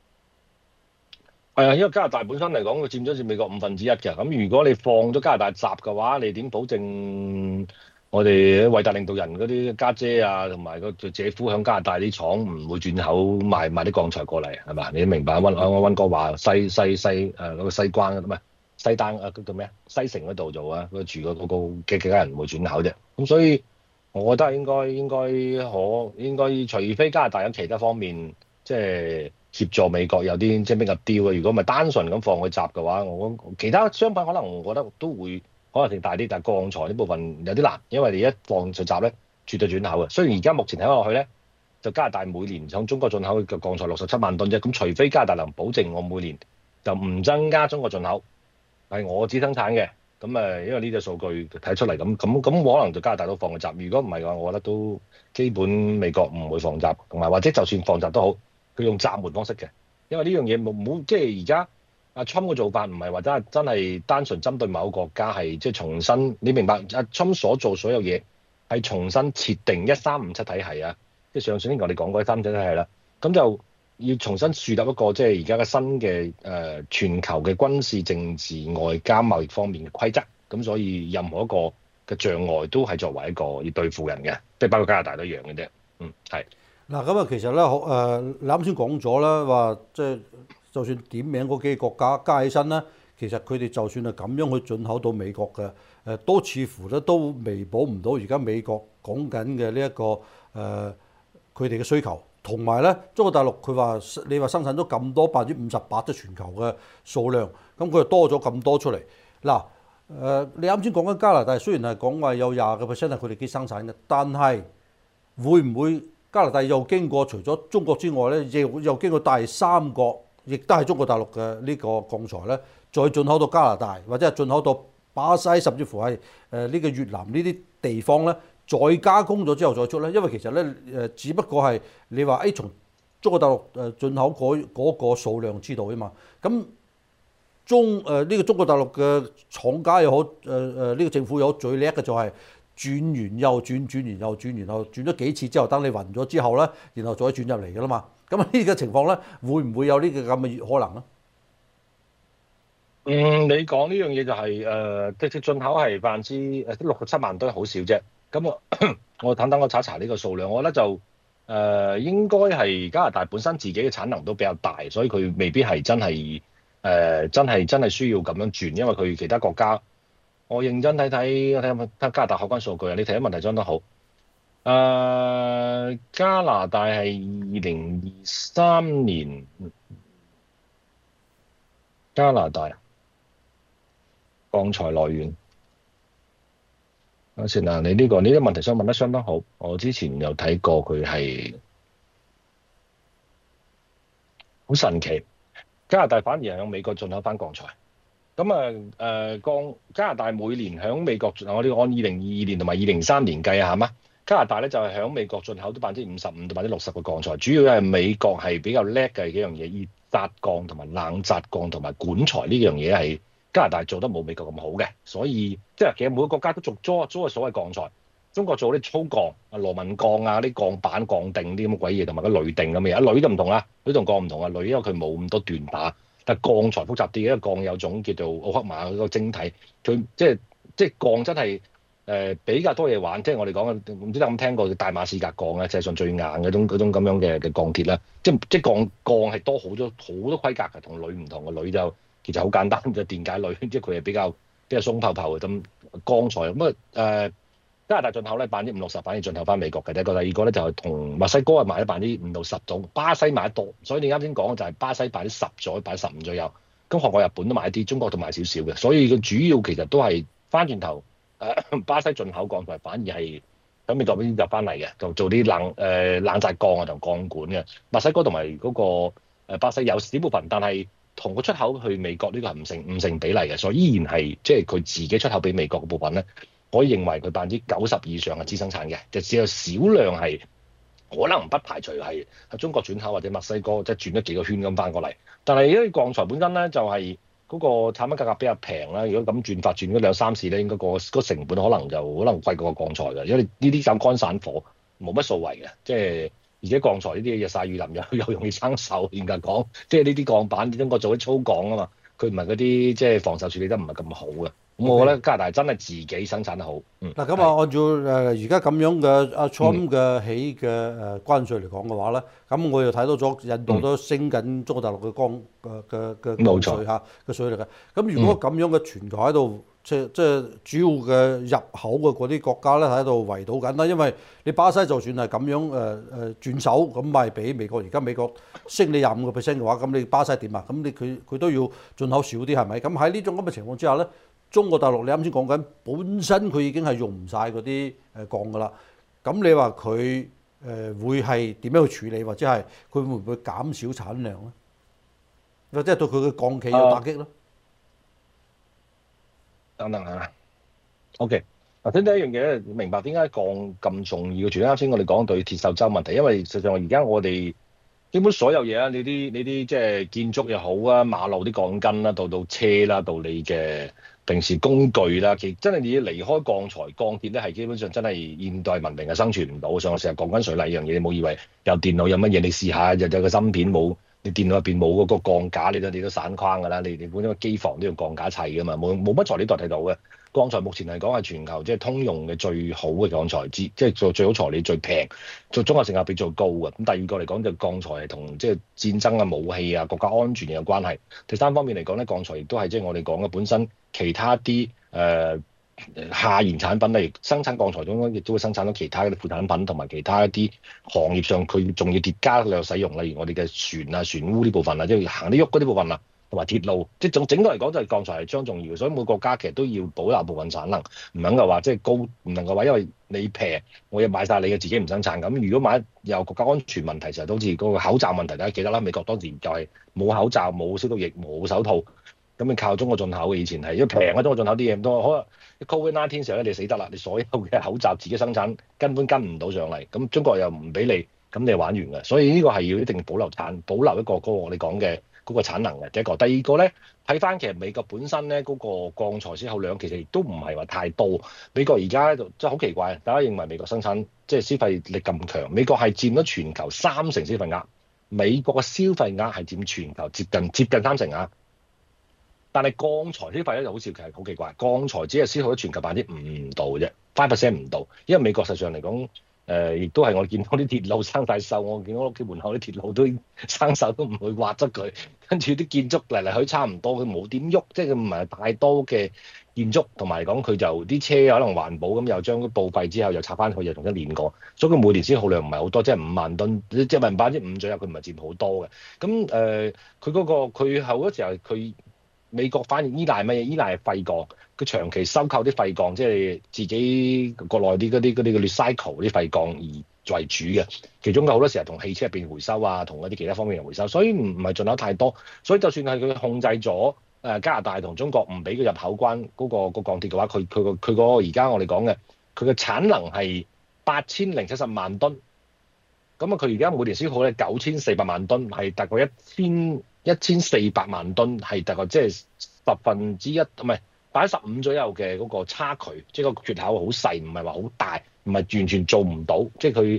係啊，因為加拿大本身嚟講，佢佔咗美國1/5嘅。咁如果你放咗加拿大閘嘅話，你點保證我哋偉大領導人嗰啲家姐啊，同埋個姐夫喺加拿大啲廠唔會轉口賣啲鋼材過嚟係嘛？你都明白溫哥華西嗰個西關唔係西單嗰度咩啊？西城嗰度做啊，佢住嗰個嘅幾家人唔會轉口啫。咁所以我覺得應該除非加拿大有其他方面即係協助美國有啲即係 make a deal 嘅。如果唔係單純咁放佢閘嘅話，我其他商品可能我覺得都會可能性大啲，但係鋼材呢部分有啲難，因為你一放就閘咧，絕對轉口嘅。雖然而家目前睇落去咧，就加拿大每年從中國進口嘅鋼材67萬噸啫。咁除非加拿大能保證我每年就唔增加中國進口，係我只生產嘅。咁因為呢隻數據睇出嚟咁可能就加拿大都放個閘。如果唔係嘅話，我覺得都基本美國唔會放閘，同埋或者就算放閘都好，佢用閘門方式嘅。因為呢樣嘢冇即係而家阿 Trump 嘅做法唔係話真係單純針對某個國家，係即係重新你明白阿 Trump 所做所有嘢係重新設定1357體系啊，即係上次我哋講過1357體系啦，咁就要重新樹立一個即係而家嘅新嘅全球嘅軍事、政治、外交、貿易方面嘅規則。咁所以任何一個嘅障礙都係作為一個要對付人嘅，即係包括加拿大都一樣嘅啫。係。 嗱咁其實咧你啱先講咗啦，話即係就算點名嗰幾個國家加起身咧，其實佢哋就算係咁樣去進口到美國嘅，都似乎咧都彌補唔到而家美國講緊嘅呢一個佢哋嘅需求。同埋咧，中國大陸佢話你話生產咗咁多58%即係全球嘅數量，咁佢就多咗咁多出嚟。嗱你啱先講緊加拿大，雖然係講話有20%係佢哋自己生產嘅，但係會唔會加拿大又經過除咗中國之外咧，又經過第三國，亦都係中國大陸嘅呢個鋼材咧，再進口到加拿大或者係進口到巴西，甚至乎係呢個越南呢啲地方咧，再加工咗之後再出咧？因為其實咧只不過係你話從中國大陸進口嗰個數量知道啊嘛，咁呢個中國大陸嘅廠家又好，呢個政府又好，最叻嘅就係轉完又轉，轉完又轉，然後轉咗幾次之後，等你暈咗之後咧，然後再轉入嚟㗎啦嘛。咁呢個情況咧，會唔會有呢個咁嘅可能咧？ 你講呢樣嘢就係直接進口係67萬噸，好少啫。咁我等我查查呢個數量，我覺得就應該係加拿大本身自己嘅產能都比較大，所以佢未必係真係真係需要咁樣轉，因為佢其他國家，我認真睇加拿大海關數據啊，你睇啲問題裝得好。加拿大係2023年，加拿大鋼材來源。等先啦，你呢個問題想問得相當好，我之前有睇過佢係好神奇。加拿大反而係向美國進口翻鋼材。咁加拿大每年響美國，我哋按2022年同埋2023年計下嘛，加拿大咧就係響美國進口都55%到60%嘅鋼材，主要係美國係比較叻嘅幾樣嘢，熱軋鋼同埋冷軋鋼同埋管材呢樣嘢係加拿大做得冇美國咁好嘅，所以即係其實每個國家都租所謂鋼材。中國做啲粗鋼螺紋鋼啲鋼板、鋼锭啲咁嘅鬼嘢，同埋個鋁锭咁嘅嘢。鋁就唔同啦，鋁同鋼唔同啊。鋁因為佢冇咁多斷打。但係鋼材複雜啲，因為鋼有種叫做奧克馬嗰個晶體，佢即係鋼真係比較多嘢玩。即係我哋講嘅，唔知有冇聽過大馬士革鋼咧，世界上最硬嗰種咁樣嘅鋼鐵啦。即係鋼係多好多規格嘅，同鋁唔同嘅。鋁就其實好簡單，就電解鋁，即係佢係比較鬆泡泡嘅。咁鋼材咁加拿大進口咧50%，反而進口翻美國嘅。第一個，第二個咧就係同墨西哥係賣咗5%到10%度，巴西賣得多，所以你啱先講嘅就係巴西10%左右，15%左右。咁韓國、日本都買啲，中國都買少少嘅。所以佢主要其實都係翻轉頭，巴西進口鋼材反而係喺美國邊入翻嚟嘅，就做啲冷軋鋼同鋼管嘅。墨西哥同埋嗰個巴西有少部分，但係同個出口去美國呢個係唔成比例嘅，所以依然係即係佢自己出口俾美國嘅部分咧。可以認為佢90%以上係自生產嘅，就只有少量係可能不排除係喺中國轉口或者墨西哥即係轉咗幾個圈咁翻過嚟。但係因為鋼材本身咧就係嗰個產品價格比較平啦，如果咁轉咗2-3次咧，應該個成本可能貴過個鋼材嘅，因為呢啲咁乾散貨冇乜數謂嘅，即係而且鋼材呢啲嘢日曬雨淋又容易生鏽，嚴格講，即係呢啲鋼板中國做啲粗鋼啊嘛，佢唔係嗰啲即係防鏽處理得唔係咁好嘅。咁我覺得加拿大真係自己生產得好。 嗱咁啊，按照而家咁樣嘅阿 Trump 嘅起嘅關稅嚟講嘅話咧，咁我又睇到咗印度都升緊中國大陸嘅關稅嚇嘅稅嚟嘅。咁如果咁樣嘅全球喺度即係主要嘅入口嘅嗰啲國家咧喺度圍堵緊啦，因為你巴西就算係咁樣轉手咁賣俾美國，而家美國升你25%嘅話，咁你巴西點啊？咁佢都要進口少啲係咪？咁喺呢種咁嘅情況之下咧？中國大陸你啱先講緊，本身佢已經係用唔晒嗰啲鋼㗎啦。咁你話佢會係點樣去處理，或者係佢會唔會減少產量咧？即係對佢嘅鋼企有打擊咧？ 等等嚇。OK，嗱，第一樣嘢明白點解鋼咁重要？除咗啱先我哋講對鐵鏽州問題，因為實際上而家我哋基本所有嘢啊，你啲即係建築又好啊，馬路啲鋼筋啦，到車啦，到你嘅平時工具啦，其實真係你要離開鋼材、鋼鐵咧，係基本上真係現代文明係生存唔到。上我成日鋼筋水泥一樣嘢，你冇以為有電腦有乜嘢，你試下有個芯片冇，你電腦入邊冇嗰個鋼架，你都散框㗎啦。你本身個機房都用鋼架砌㗎嘛，冇乜材料代替到嘅。鋼材目前嚟講係全球即係通用嘅最好嘅鋼材，即係做最好材料、最平、做綜合性價比最高嘅。咁第二個嚟講就鋼材係同即係戰爭啊、武器啊、國家安全有關係。第三方面嚟講咧，鋼材亦都係即係我哋講嘅本身其他啲下游產品，例如生產鋼材中亦都會生產到其他嘅副產品，同埋其他一啲行業上佢仲要疊加量使用，例如我哋嘅船啊、船塢呢部分啊，即係行得喐嗰啲部分啊。同埋鐵路，即係整個嚟講就係鋼材係相重要嘅，所以每個國家其實都要保留部分產能，唔能夠話即係高，唔能夠話因為你平，我要買晒你嘅自己唔生產咁。如果買有國家安全問題，就係好似嗰個口罩問題，大家記得啦，美國當時就係冇口罩、冇消毒液、冇手套，咁你靠中國進口嘅。以前係因為平啊，中國進口啲嘢咁多，可能 COVID-19 時候咧你死得啦，你所有嘅口罩自己生產根本跟唔到上嚟，咁中國又唔俾你，咁你玩完嘅。所以呢個係要一定保留保留一個嗰個我哋講嘅嗰個產能嘅。第一個，第二個咧，睇翻其實美國本身咧嗰個鋼材消耗量其實亦都唔係話太多。美國而家就真係好奇怪，大家認為美國生產即係消費力咁強，美國係佔咗全球3成消費額，美國嘅消費額係佔全球接近3成額。但係鋼材消費咧就好似其實好奇怪，鋼材只係消耗咗全球5%唔到啫，5% 唔到，因為美國實際上嚟講。亦都係我見到啲鐵路生晒鏽，我見到屋企門口啲鐵路都生鏽，都唔會挖咗佢。跟住啲建築嚟嚟去差唔多，佢冇點喐，即係佢唔係太多嘅建築。同埋講佢就啲車可能環保咁，又將佢報廢之後又拆翻去，又重新練過。所以佢每年消耗量唔係好多，即係5萬噸，即係5%左右，佢唔係佔好多嘅。咁佢嗰個佢後嗰時候佢。美國反而依賴乜嘢？依賴廢鋼，佢長期收購啲廢鋼，即係自己國內啲嗰啲嘅 recycle 啲廢鋼，而為主嘅，其中有好多時候同汽車入邊回收啊，同一啲其他方面嘅回收，所以唔係進口太多，所以就算係佢控制咗加拿大同中國唔俾佢入口關個鋼鐵嘅話，佢個而家我哋講嘅佢嘅產能係8070萬噸，咁啊佢而家每年消耗咧9400萬噸，係大概1400萬噸，係大概即係1/10，唔係15%左右嘅嗰個差距，即係個缺口好細，唔係話好大，唔係完全做唔到，即係佢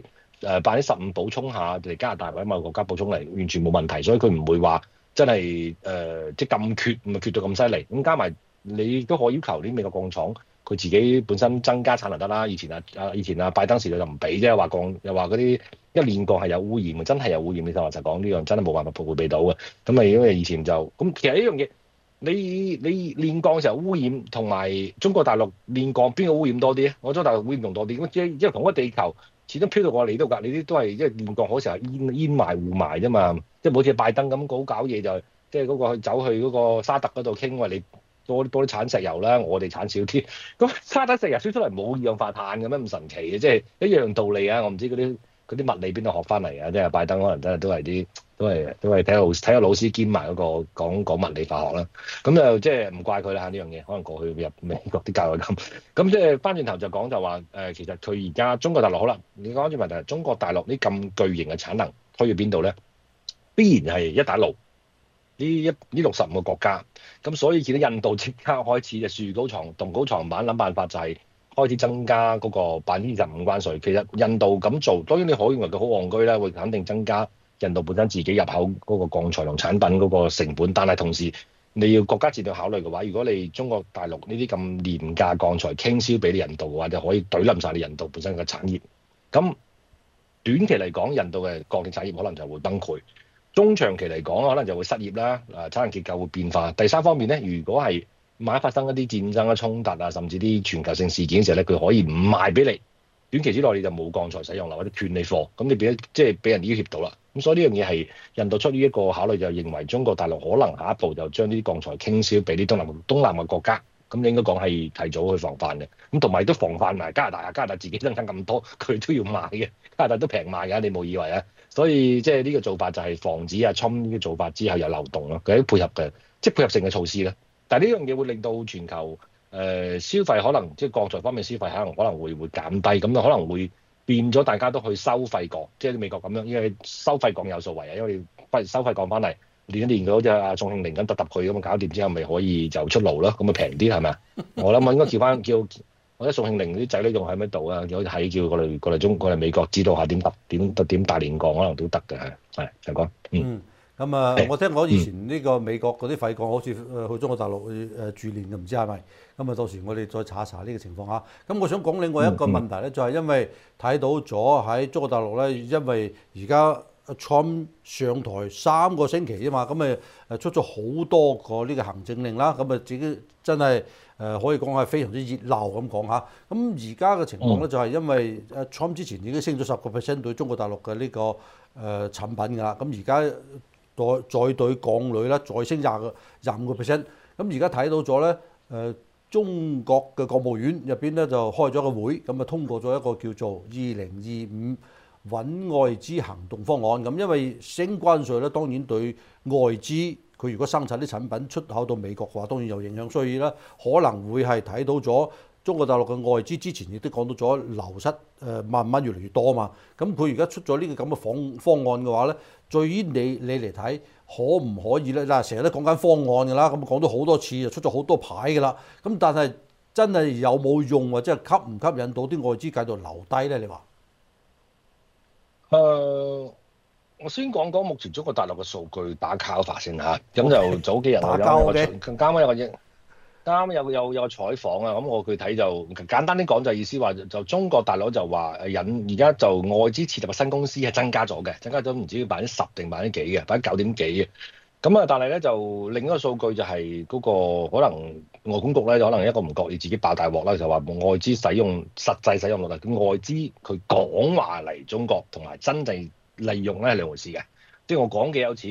15%補充下嚟加拿大或者某個國家補充嚟，完全冇問題，所以佢唔會話真係即係咁缺，唔係缺到咁犀利。咁加埋你都可以要求啲美國鋼廠佢自己本身增加產能得啦。以前拜登時代就唔俾啫，話又話嗰啲一煉鋼係有污染嘅，真係有污染。你實話實講呢樣真係冇辦法回避到嘅。咁啊因為以前就咁，其實呢樣嘢。你煉鋼嘅時候污染同埋中國大陸煉鋼邊個污染多啲咧？我中國大陸污染仲多啲，因為同一個地球始終飄到過嚟都㗎，你啲都係因為煉鋼嗰時候煙霾霧霾啫嘛，即係冇似拜登咁搞嘢就即係嗰個走去嗰個沙特嗰度傾話你多啲產石油啦，我哋產少啲，咁沙特石油燒出嚟冇二氧化碳嘅咩咁神奇嘅？即係一樣道理啊！我唔知嗰啲物理邊度學翻嚟啊！即係拜登可能真係都係睇下老師兼埋嗰個講物理化學啦。咁就即係唔怪佢啦呢樣嘢，可能過去入美國啲教育咁即係翻轉頭就講就話其實佢而家中國大陸好啦，你講住問題，中國大陸呢咁巨型嘅產能推去邊度咧？必然係一帶一路呢65個國家。咁所以見到印度即刻開始就樹高動高床板，諗辦法就係開始增加嗰個25%關稅。其實印度咁做，當然你可以認為佢好戇居啦，會肯定增加印度本身自己入口嗰個鋼材同產品嗰個成本。但係同時你要國家戰略考慮嘅話，如果你中國大陸呢啲咁廉價鋼材傾銷俾你印度嘅話，就可以懟冧晒你印度本身嘅產業。咁短期嚟講，印度嘅鋼鐵產業可能就會崩潰。中長期嚟講，可能就會失業啦，產能結構會變化。第三方面咧，如果係萬一發生一啲戰爭嘅衝突啊，甚至啲全球性事件嘅時候咧，佢可以唔賣俾你，短期之內你就冇鋼材使用啦，或者斷你貨，咁你即係俾人要挾到啦。咁所以呢樣嘢係印度出於一個考慮，就認為中國大陸可能下一步就將呢啲鋼材傾銷俾啲東南嘅國家。咁應該講係提早去防範嘅。咁同埋都防範埋加拿大啊，加拿大自己生產咁多，佢都要賣嘅，加拿大都平賣㗎，你冇以為啊？所以即係呢個做法就係防止Trump呢個做法之後有漏洞咯，佢啲配合嘅，即係配合性嘅措施咧。但係呢樣嘢會令到全球消費可能即係鋼材方面消費可能會減低，咁就可能會變咗大家都去收廢鋼，即係美國咁樣，因為收廢鋼有數為啊，因為你收廢鋼翻嚟練一練佢，好似阿宋慶齡咁揼揼佢咁搞掂之後，咪可以就出爐咯，咁咪平啲係咪啊？我諗我應該叫我覺得宋慶齡啲仔女仲喺咩度啊？有係叫過嚟美國指導下點大煉鋼，可能都得嘅係就講咁啊，我聽講以前呢個美國嗰啲廢鋼好似去中國大陸去駐練嘅，唔知係咪？咁啊，到時我哋再查一查呢個情況嚇。咁我想講另外一個問題咧，就係因為睇到咗喺中國大陸咧，因為而家 Trump 上台3個星期啊嘛，咁咪出咗好多個呢個行政令啦，咁啊自己真係可以講係非常之熱鬧咁講下。咁而家嘅情況咧，就係因為Trump 之前已經升咗10%對中國大陸嘅呢個產品㗎啦，咁而家再對鋼鋁啦，再升25%。咁而家睇到咗咧，中國嘅國務院入邊咧就開咗個會，咁啊通過咗一個叫做2025穩外資行動方案。咁因為升關稅咧，當然對外資佢如果生產啲產品出口到美國嘅話，當然有影響，所以咧可能會係睇到咗中國大陸嘅外資之前亦都講到咗流失慢慢越嚟越多嘛。咁佢而家出咗呢個咁嘅方案嘅話咧，對於你嚟睇可唔可以咧？嗱，成日都講緊方案㗎啦，咁講咗好多次，就出咗好多牌㗎啦。咁但係真係有冇用，或者係吸唔吸引到啲外資繼續留低咧？你話？ 我先講目前中國大陸嘅數據打交法先嚇。咁就早幾日我啱有個採訪啊，咁我佢睇就簡單啲講就意思話就中國大陸就話而家就外資設立嘅新公司係增加咗唔知10%定10%幾嘅，9.幾嘅。咁啊，但係咧就另一個數據就係嗰個可能外管局咧，就可能一個唔覺意自己爆大鑊啦，就話外資實際使用率啦。咁外資佢講話嚟中國同埋真正利用咧係兩回事嘅，即係我講幾有錢。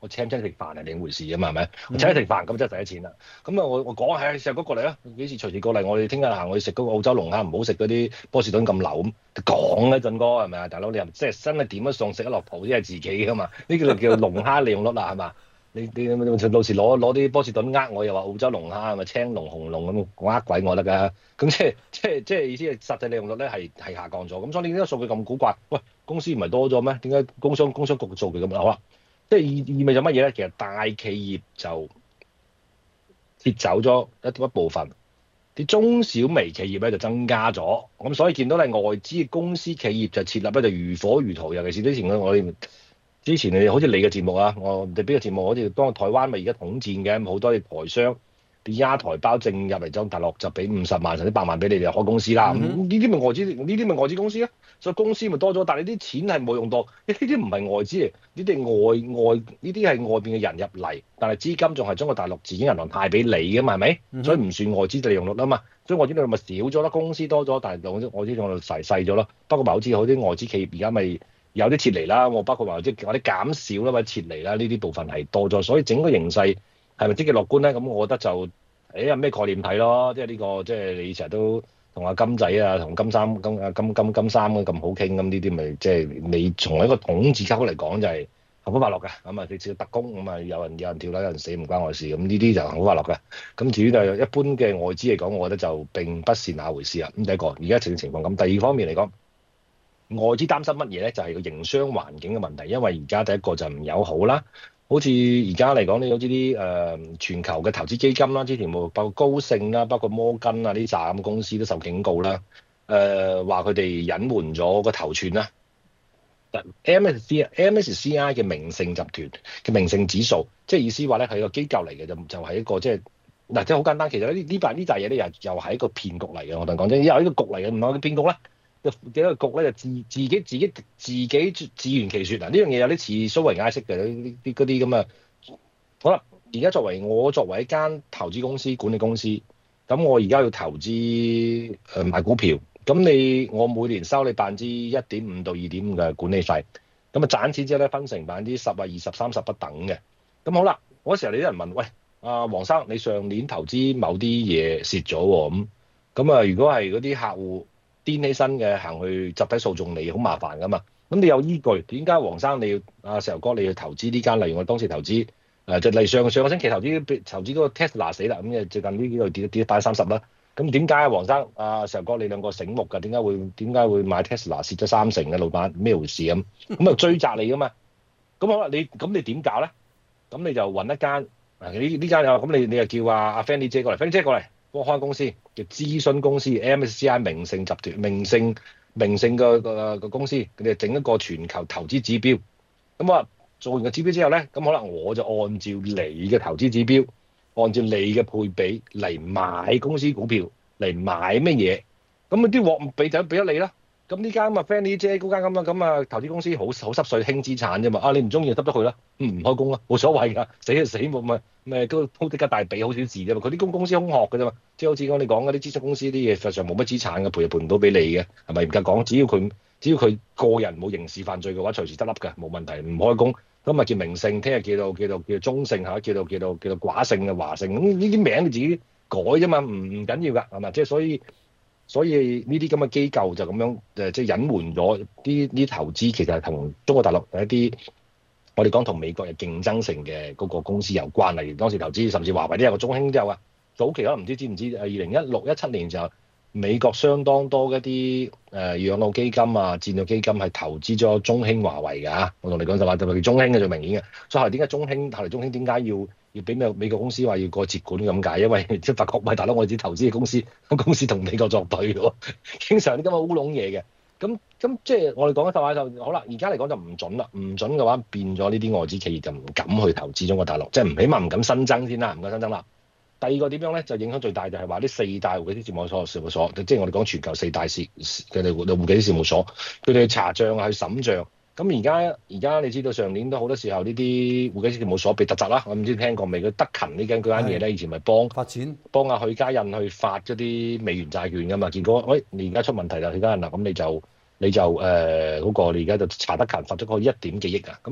我請唔請你食飯係另一回事啊嘛，係咪？我請你食飯咁真係使咗錢啦。咁啊，我講係石哥過嚟啊，幾時隨時過嚟？我哋聽日行去食嗰個澳洲龍蝦，唔好食嗰啲波士頓咁流咁。講啊，俊哥係咪啊？大佬你又即係真係點樣餸食得落肚先係自己噶嘛？呢個就叫龍蝦利用率啦，係嘛？你到時攞啲波士頓我又話澳洲龍蝦係咪青龍紅龍咁呃鬼我得㗎？咁即係意思係實際利用率咧係下降咗。咁所以你呢個數據咁古怪，喂公司唔係多咗咩？點解工商局嘅數據咁好啦？即係意味咗乜嘢咧？其實大企業就撤走咗一部分，啲中小微企業咧就增加咗。咁所以見到咧外資嘅公司企業就設立咧就如火如荼，尤其是之前我哋。之前好似你嘅節目啊，我哋邊個節目好似當台灣咪而家統戰嘅，咁好多啲台商啲丫台胞證入嚟中大陸就俾50萬甚至100萬俾你哋開公司啦。咁呢啲咪外資，呢啲咪外資公司啊，所以公司咪多咗，但係你啲錢係冇用到，呢啲唔係外資嚟，呢啲呢啲係外邊嘅人入嚟，但係資金仲係中國大陸自己銀行貸俾你嘅嘛，係咪？所以唔算外資利用率啊嘛，所以外資利用率咪少咗啦，公司多咗，但係外資利用率細咗咯。不過好似好啲外資企業而家咪。有啲撤離啦，我包括話即係或者減少啦，或者撤離啦，呢啲部分係多咗，所以整個形勢係咪積極樂觀咧？咁我覺得就有咩概念睇咯，即係呢個即係你成日都同阿金仔啊、同金三咁咁好傾，咁呢啲咪即係你從一個統治級嚟講就係幸福快樂嘅，咁啊你似特工咁啊有人跳樓有人死唔關我事，咁呢啲就幸福快樂嘅。咁至於就一般嘅外資嚟講，我覺得就並不是那回事啊。咁第一個而家情況咁，第二方面嚟講。外資擔心乜嘢咧？就係個營商環境嘅問題，因為而家第一個就唔友好啦。好似而家嚟講，你好似啲全球嘅投資基金啦，之前包括高盛啦，包括摩根啊呢啲公司都受警告啦。話佢哋隱瞞咗個頭寸啦。MSCI 嘅明晟集團嘅明晟指數，即係意思話咧係個機構嚟嘅，就係一個即係嗱，即係好簡單。其實呢扎嘢咧又係一個騙局嚟嘅。我同你講真，又係一個局嚟嘅，唔係個騙局咧。幾個局咧就自己自圓其說嗱，呢樣嘢有啲似蘇維埃式嘅呢啲嗰啲咁啊。好啦，而家作為一間投資公司管理公司，咁我而家要投資買股票，咁我每年收你1.5%到2.5%嘅管理費，咁啊賺錢之後咧分成10%、20%、30%不等嘅。咁好啦，嗰時候你啲人問，喂，黃生，你上年投資某啲嘢蝕咗喎，咁啊如果係嗰啲客戶癲起身嘅行去集體訴訟你好麻煩噶嘛，咁你有依據？點解黃生你要石油哥你要投資呢間？例如我當時投資就例如上個星期投資嗰個 Tesla 死啦，咁最近呢幾個跌30%啦。咁點解黃生石油哥你兩個醒目㗎？點解會買 Tesla 蝕咗30嘅老闆？咩回事咁？咁啊追責你噶嘛？咁好啦，你點搞咧？咁你就揾一間呢間啊，咁你又叫阿 Fanny 姐過嚟 ，Fanny 姐過嚟。我開公司叫諮詢公司 MSCI 明晟集團明晟個公司，佢哋整一個全球投資指標。咁啊做完個指標之後咧，咁可能我就按照你嘅投資指標，按照你嘅配比嚟買公司股票，嚟買乜嘢。咁啲鑊俾咗你啦。咁呢間Fanny 姐嗰間咁啊投資公司好濕碎輕資產啫嘛。你唔中意就執咗佢啦，唔開工啦，冇所謂㗎，死就死冇咪都即刻大髀好少事啫嘛。佢啲公司空殼㗎啫嘛，即係好似我哋講嗰啲諮詢公司啲嘢，實際上冇乜資產嘅，賠唔到俾你嘅，係咪？嚴格講，只要佢個人冇刑事犯罪嘅話，隨時執笠㗎，冇問題，唔開工。咁啊叫明晟，聽日叫中盛嚇，叫做寡盛嘅華盛，咁呢啲名你自己改啫嘛，唔緊要㗎，係嘛？即係所以呢啲咁嘅機構就咁樣即係隱瞞咗啲投資，其實係同中國大陸一啲我哋講同美國嘅競爭性嘅嗰個公司有關。例如當時投資，甚至華為都有個中興都有啊。早期可能唔知唔知2016、17年就美國相當多一啲養老基金啊、戰略基金係投資咗中興、華為㗎嚇。我同你講就話就係中興嘅最明顯嘅。所以後來點解中興點解要俾美國公司話要過接管咁解？因為即係發覺喂大佬，我哋只投資嘅公司同美國作對喎，經常啲咁嘅烏龍嘢嘅。咁即係我哋講嘅話就好啦。而家嚟講就唔準啦，唔準嘅話變咗呢啲外資企業就唔敢去投資中國大陸，即係唔起碼唔敢新增先啦，唔敢新增啦。第二個點樣咧，就影響最大就係話啲4大會計師事務所，即係我哋講全球4大佢哋會計師事務所，佢哋去查賬去審賬。咁而家你知道上年都好多時候呢啲會計師事務所被突襲啦。我唔知聽過未？佢德勤呢間嘢咧，以前咪幫阿許家印去發嗰啲美元債券噶嘛。結果喂你而家出問題啦，許家印啦，咁你就嗰個你而家就查德勤發咗個1點幾億啊。咁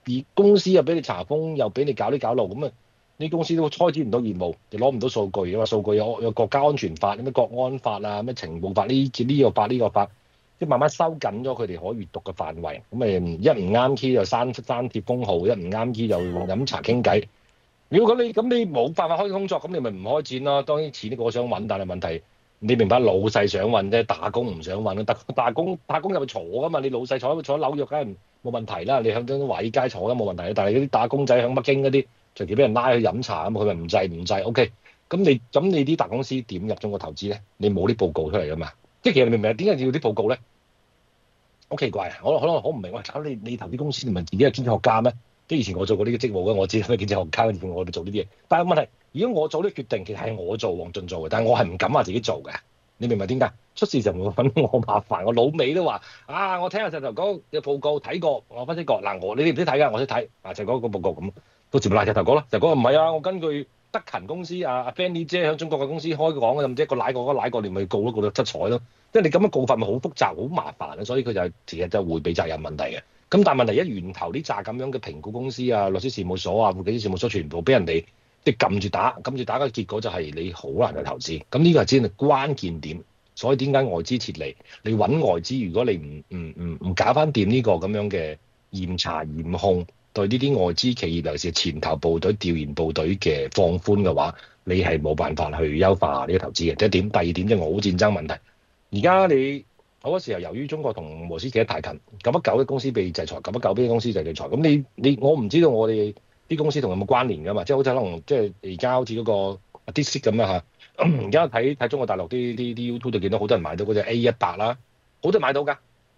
而公司又俾你查封，又俾你搞啲搞路，咁啊啲公司都開展唔到業務，就攞唔到數據，因為數據有國家安全法、咩國安法啊、咩情報法呢個法，即係慢慢收緊咗佢哋可閱讀嘅範圍。咁一唔啱 key 就刪貼封號，一唔啱 key 就飲茶傾偈。如果咁你冇辦法開工作，咁你咪唔開展咯。當然錢我想揾，但係問題你明白老細想揾啫，打工唔想揾。打工入去坐㗎嘛，你老細坐紐約梗係冇問題啦。你響啲華爾街坐都冇問題，但係嗰啲打工仔響北京嗰啲，隨時俾人拉去飲茶咁，佢咪唔制。OK，咁你啲大公司點入中國投資咧？你冇啲報告出嚟㗎嘛？即係其實你明唔明點解要啲報告咧？好奇怪啊！可能好唔明。喂，搞你投資公司，你唔係自己係經濟學家咩？即係以前我做過呢個職務嘅，我知咩經濟學家，以前我哋做呢啲嘢。但係問題，如果我做呢個決定，其實係我做，黃進做嘅，但係我係唔敢話自己做嘅。你明唔明點解？出事就唔會揾我麻煩。我老尾都話啊，我睇下石頭哥嘅報告睇過，我分析過。嗱，你哋唔識睇㗎，我識睇。啊，就嗰個報告咁，到時咪賴石頭哥咯。石頭哥唔係啊，我根據德勤公司阿 Fanny 姐喺中國嘅公司開講嘅咁啫，個奶過，你咪告到七彩咯。即係你咁樣告法咪好複雜，好麻煩啊，所以佢就其實就迴避責任問題嘅。咁但係問題一源頭啲紮咁樣嘅評估公司啊、律師事務所啊、會計師事務所全部俾人哋即係撳住打嘅結果就係你好難去投資。咁呢個係真係關鍵點。所以點解外資撤離？你揾外資，如果你唔搞翻掂呢個咁樣嘅嚴查嚴控，對呢啲外資企業尤其是前頭部隊、調研部隊嘅放寬嘅話，你係冇辦法去優化呢個投資嘅。第一點，第二點即係俄烏戰爭問題。而家你好多時候由於中國同俄羅斯企得太近，919嘅公司被制裁，919邊啲公司就制裁。咁我唔知道我哋啲公司同有冇關聯㗎嘛？即係好似可能即係而家好似嗰個 DeepSeek 咁樣嚇。而家睇中國大陸啲 YouTube 就見到好多人買到嗰隻 A100啦，好多人買到㗎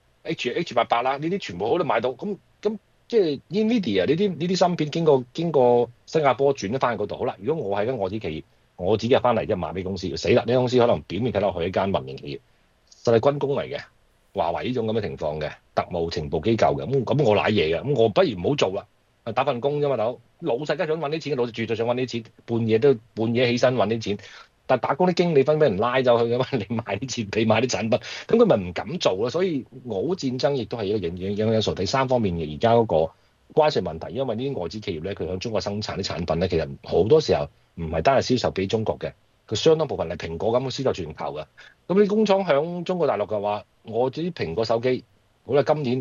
，H88啦，呢啲全部好多人買到。咁即係 Nvidia 呢啲芯片經過新加坡轉咗翻去嗰度。好啦，如果我係間外資企業，我自己入翻嚟即係賣俾公司，死啦！呢間公司可能表面睇落去一間民營企業。實係軍工嚟嘅，華為呢種咁嘅情況嘅特務情報機構嘅，咁我賴嘢嘅，咁我不如唔好做啦，打份工啫嘛，老細梗係想揾啲錢，老細絕對想揾啲錢，半夜起身揾啲錢，但係打工啲經理分俾人拉走去嘅嘛，你賣啲錢，你賣啲產品，咁佢咪唔敢做咯，所以俄烏戰爭亦都係一個影響因素。第三方面嘅而家嗰個關稅問題，因為呢啲外資企業咧，佢喺中國生產啲產品咧，其實好多時候唔係單係銷售俾中國嘅。佢相當部分係蘋果咁嘅銷售全球嘅，咁啲工廠響中國大陸嘅話，我啲蘋果手機，好啦，今年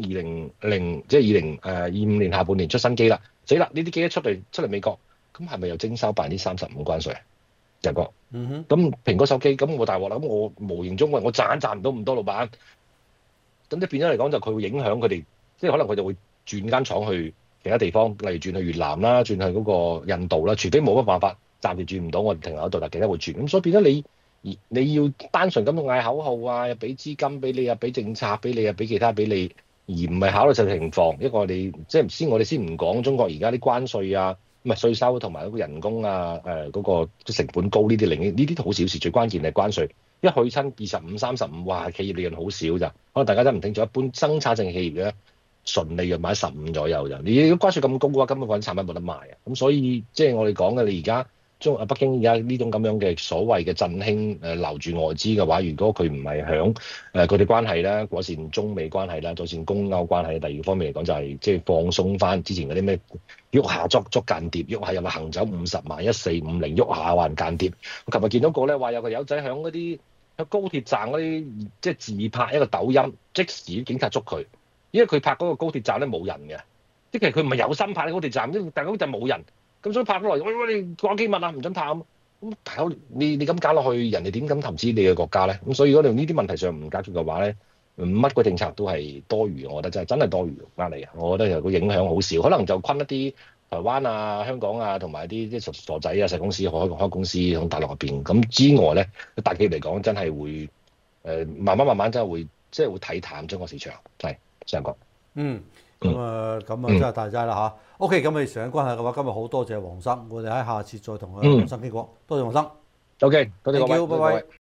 2025年下半年出新機啦，死啦！呢啲機一出嚟美國，咁係咪又徵收35%關稅啊？日國，咁蘋果手機，咁我大鑊啦，咁我無形中我賺唔到咁多，老闆，咁即係變咗嚟講就佢會影響佢哋，即係可能佢就會轉間廠去其他地方，例如轉去越南啦，轉去嗰個印度啦，除非冇乜辦法。暫時轉唔到，我哋停留喺度，但其他會轉，咁所以變咗你要單純咁嗌口號啊，又俾資金俾你啊，俾政策俾你啊，俾其他俾你，而唔係考慮實際情況。一個我哋即係我哋先唔講中國而家啲關稅啊，唔係稅收同埋嗰個人工啊，嗰個成本高呢啲，呢啲都好小事，最關鍵係關稅。一去親25、35，哇！企業利潤好少咋，可能大家都唔清楚。一般生產性企業咧，純利潤買15左右咋。你如果關稅咁高嘅話，根本嗰啲產品冇得賣啊。咁所以即係我哋講嘅，你而家。北京而家呢種咁樣嘅所謂嘅振興留住外資嘅話，如果佢唔係響佢哋關係啦，改善中美關係啦，改善公歐關係，第二個方面嚟講就係即係放鬆翻之前嗰啲咩喐下捉間諜，喐下又話行走50萬1450，喐下還間諜。我琴日見到個咧話有個友仔響喺高鐵站嗰啲即係自拍一個抖音，即時警察捉佢，因為佢拍嗰個高鐵站咧冇人嘅，即係佢唔係有心拍喺高鐵站，但係嗰站冇人。咁所以拍咗落嚟，喂，你掛機密啊，唔准拍咁。咁大佬，你咁搞落去，人哋點敢投資你嘅國家咧？咁所以如果你呢啲問題上唔解決嘅話咧，乜個政策都係多餘，我覺得真係多餘呃你。我覺得個影響好少，可能就昆一啲台灣啊、香港啊，同埋啲傻仔啊、細公司開公司喺大陸入邊。咁之外咧，大企業嚟講真係會慢慢真係會即係會睇淡中國市場。係上講。 咁真係大劑啦嚇。OK，咁你時間關係嘅話，今日好多謝黃生，我哋喺下次再同黃生傾過。多謝黃生。 OK，多謝各位， 拜拜。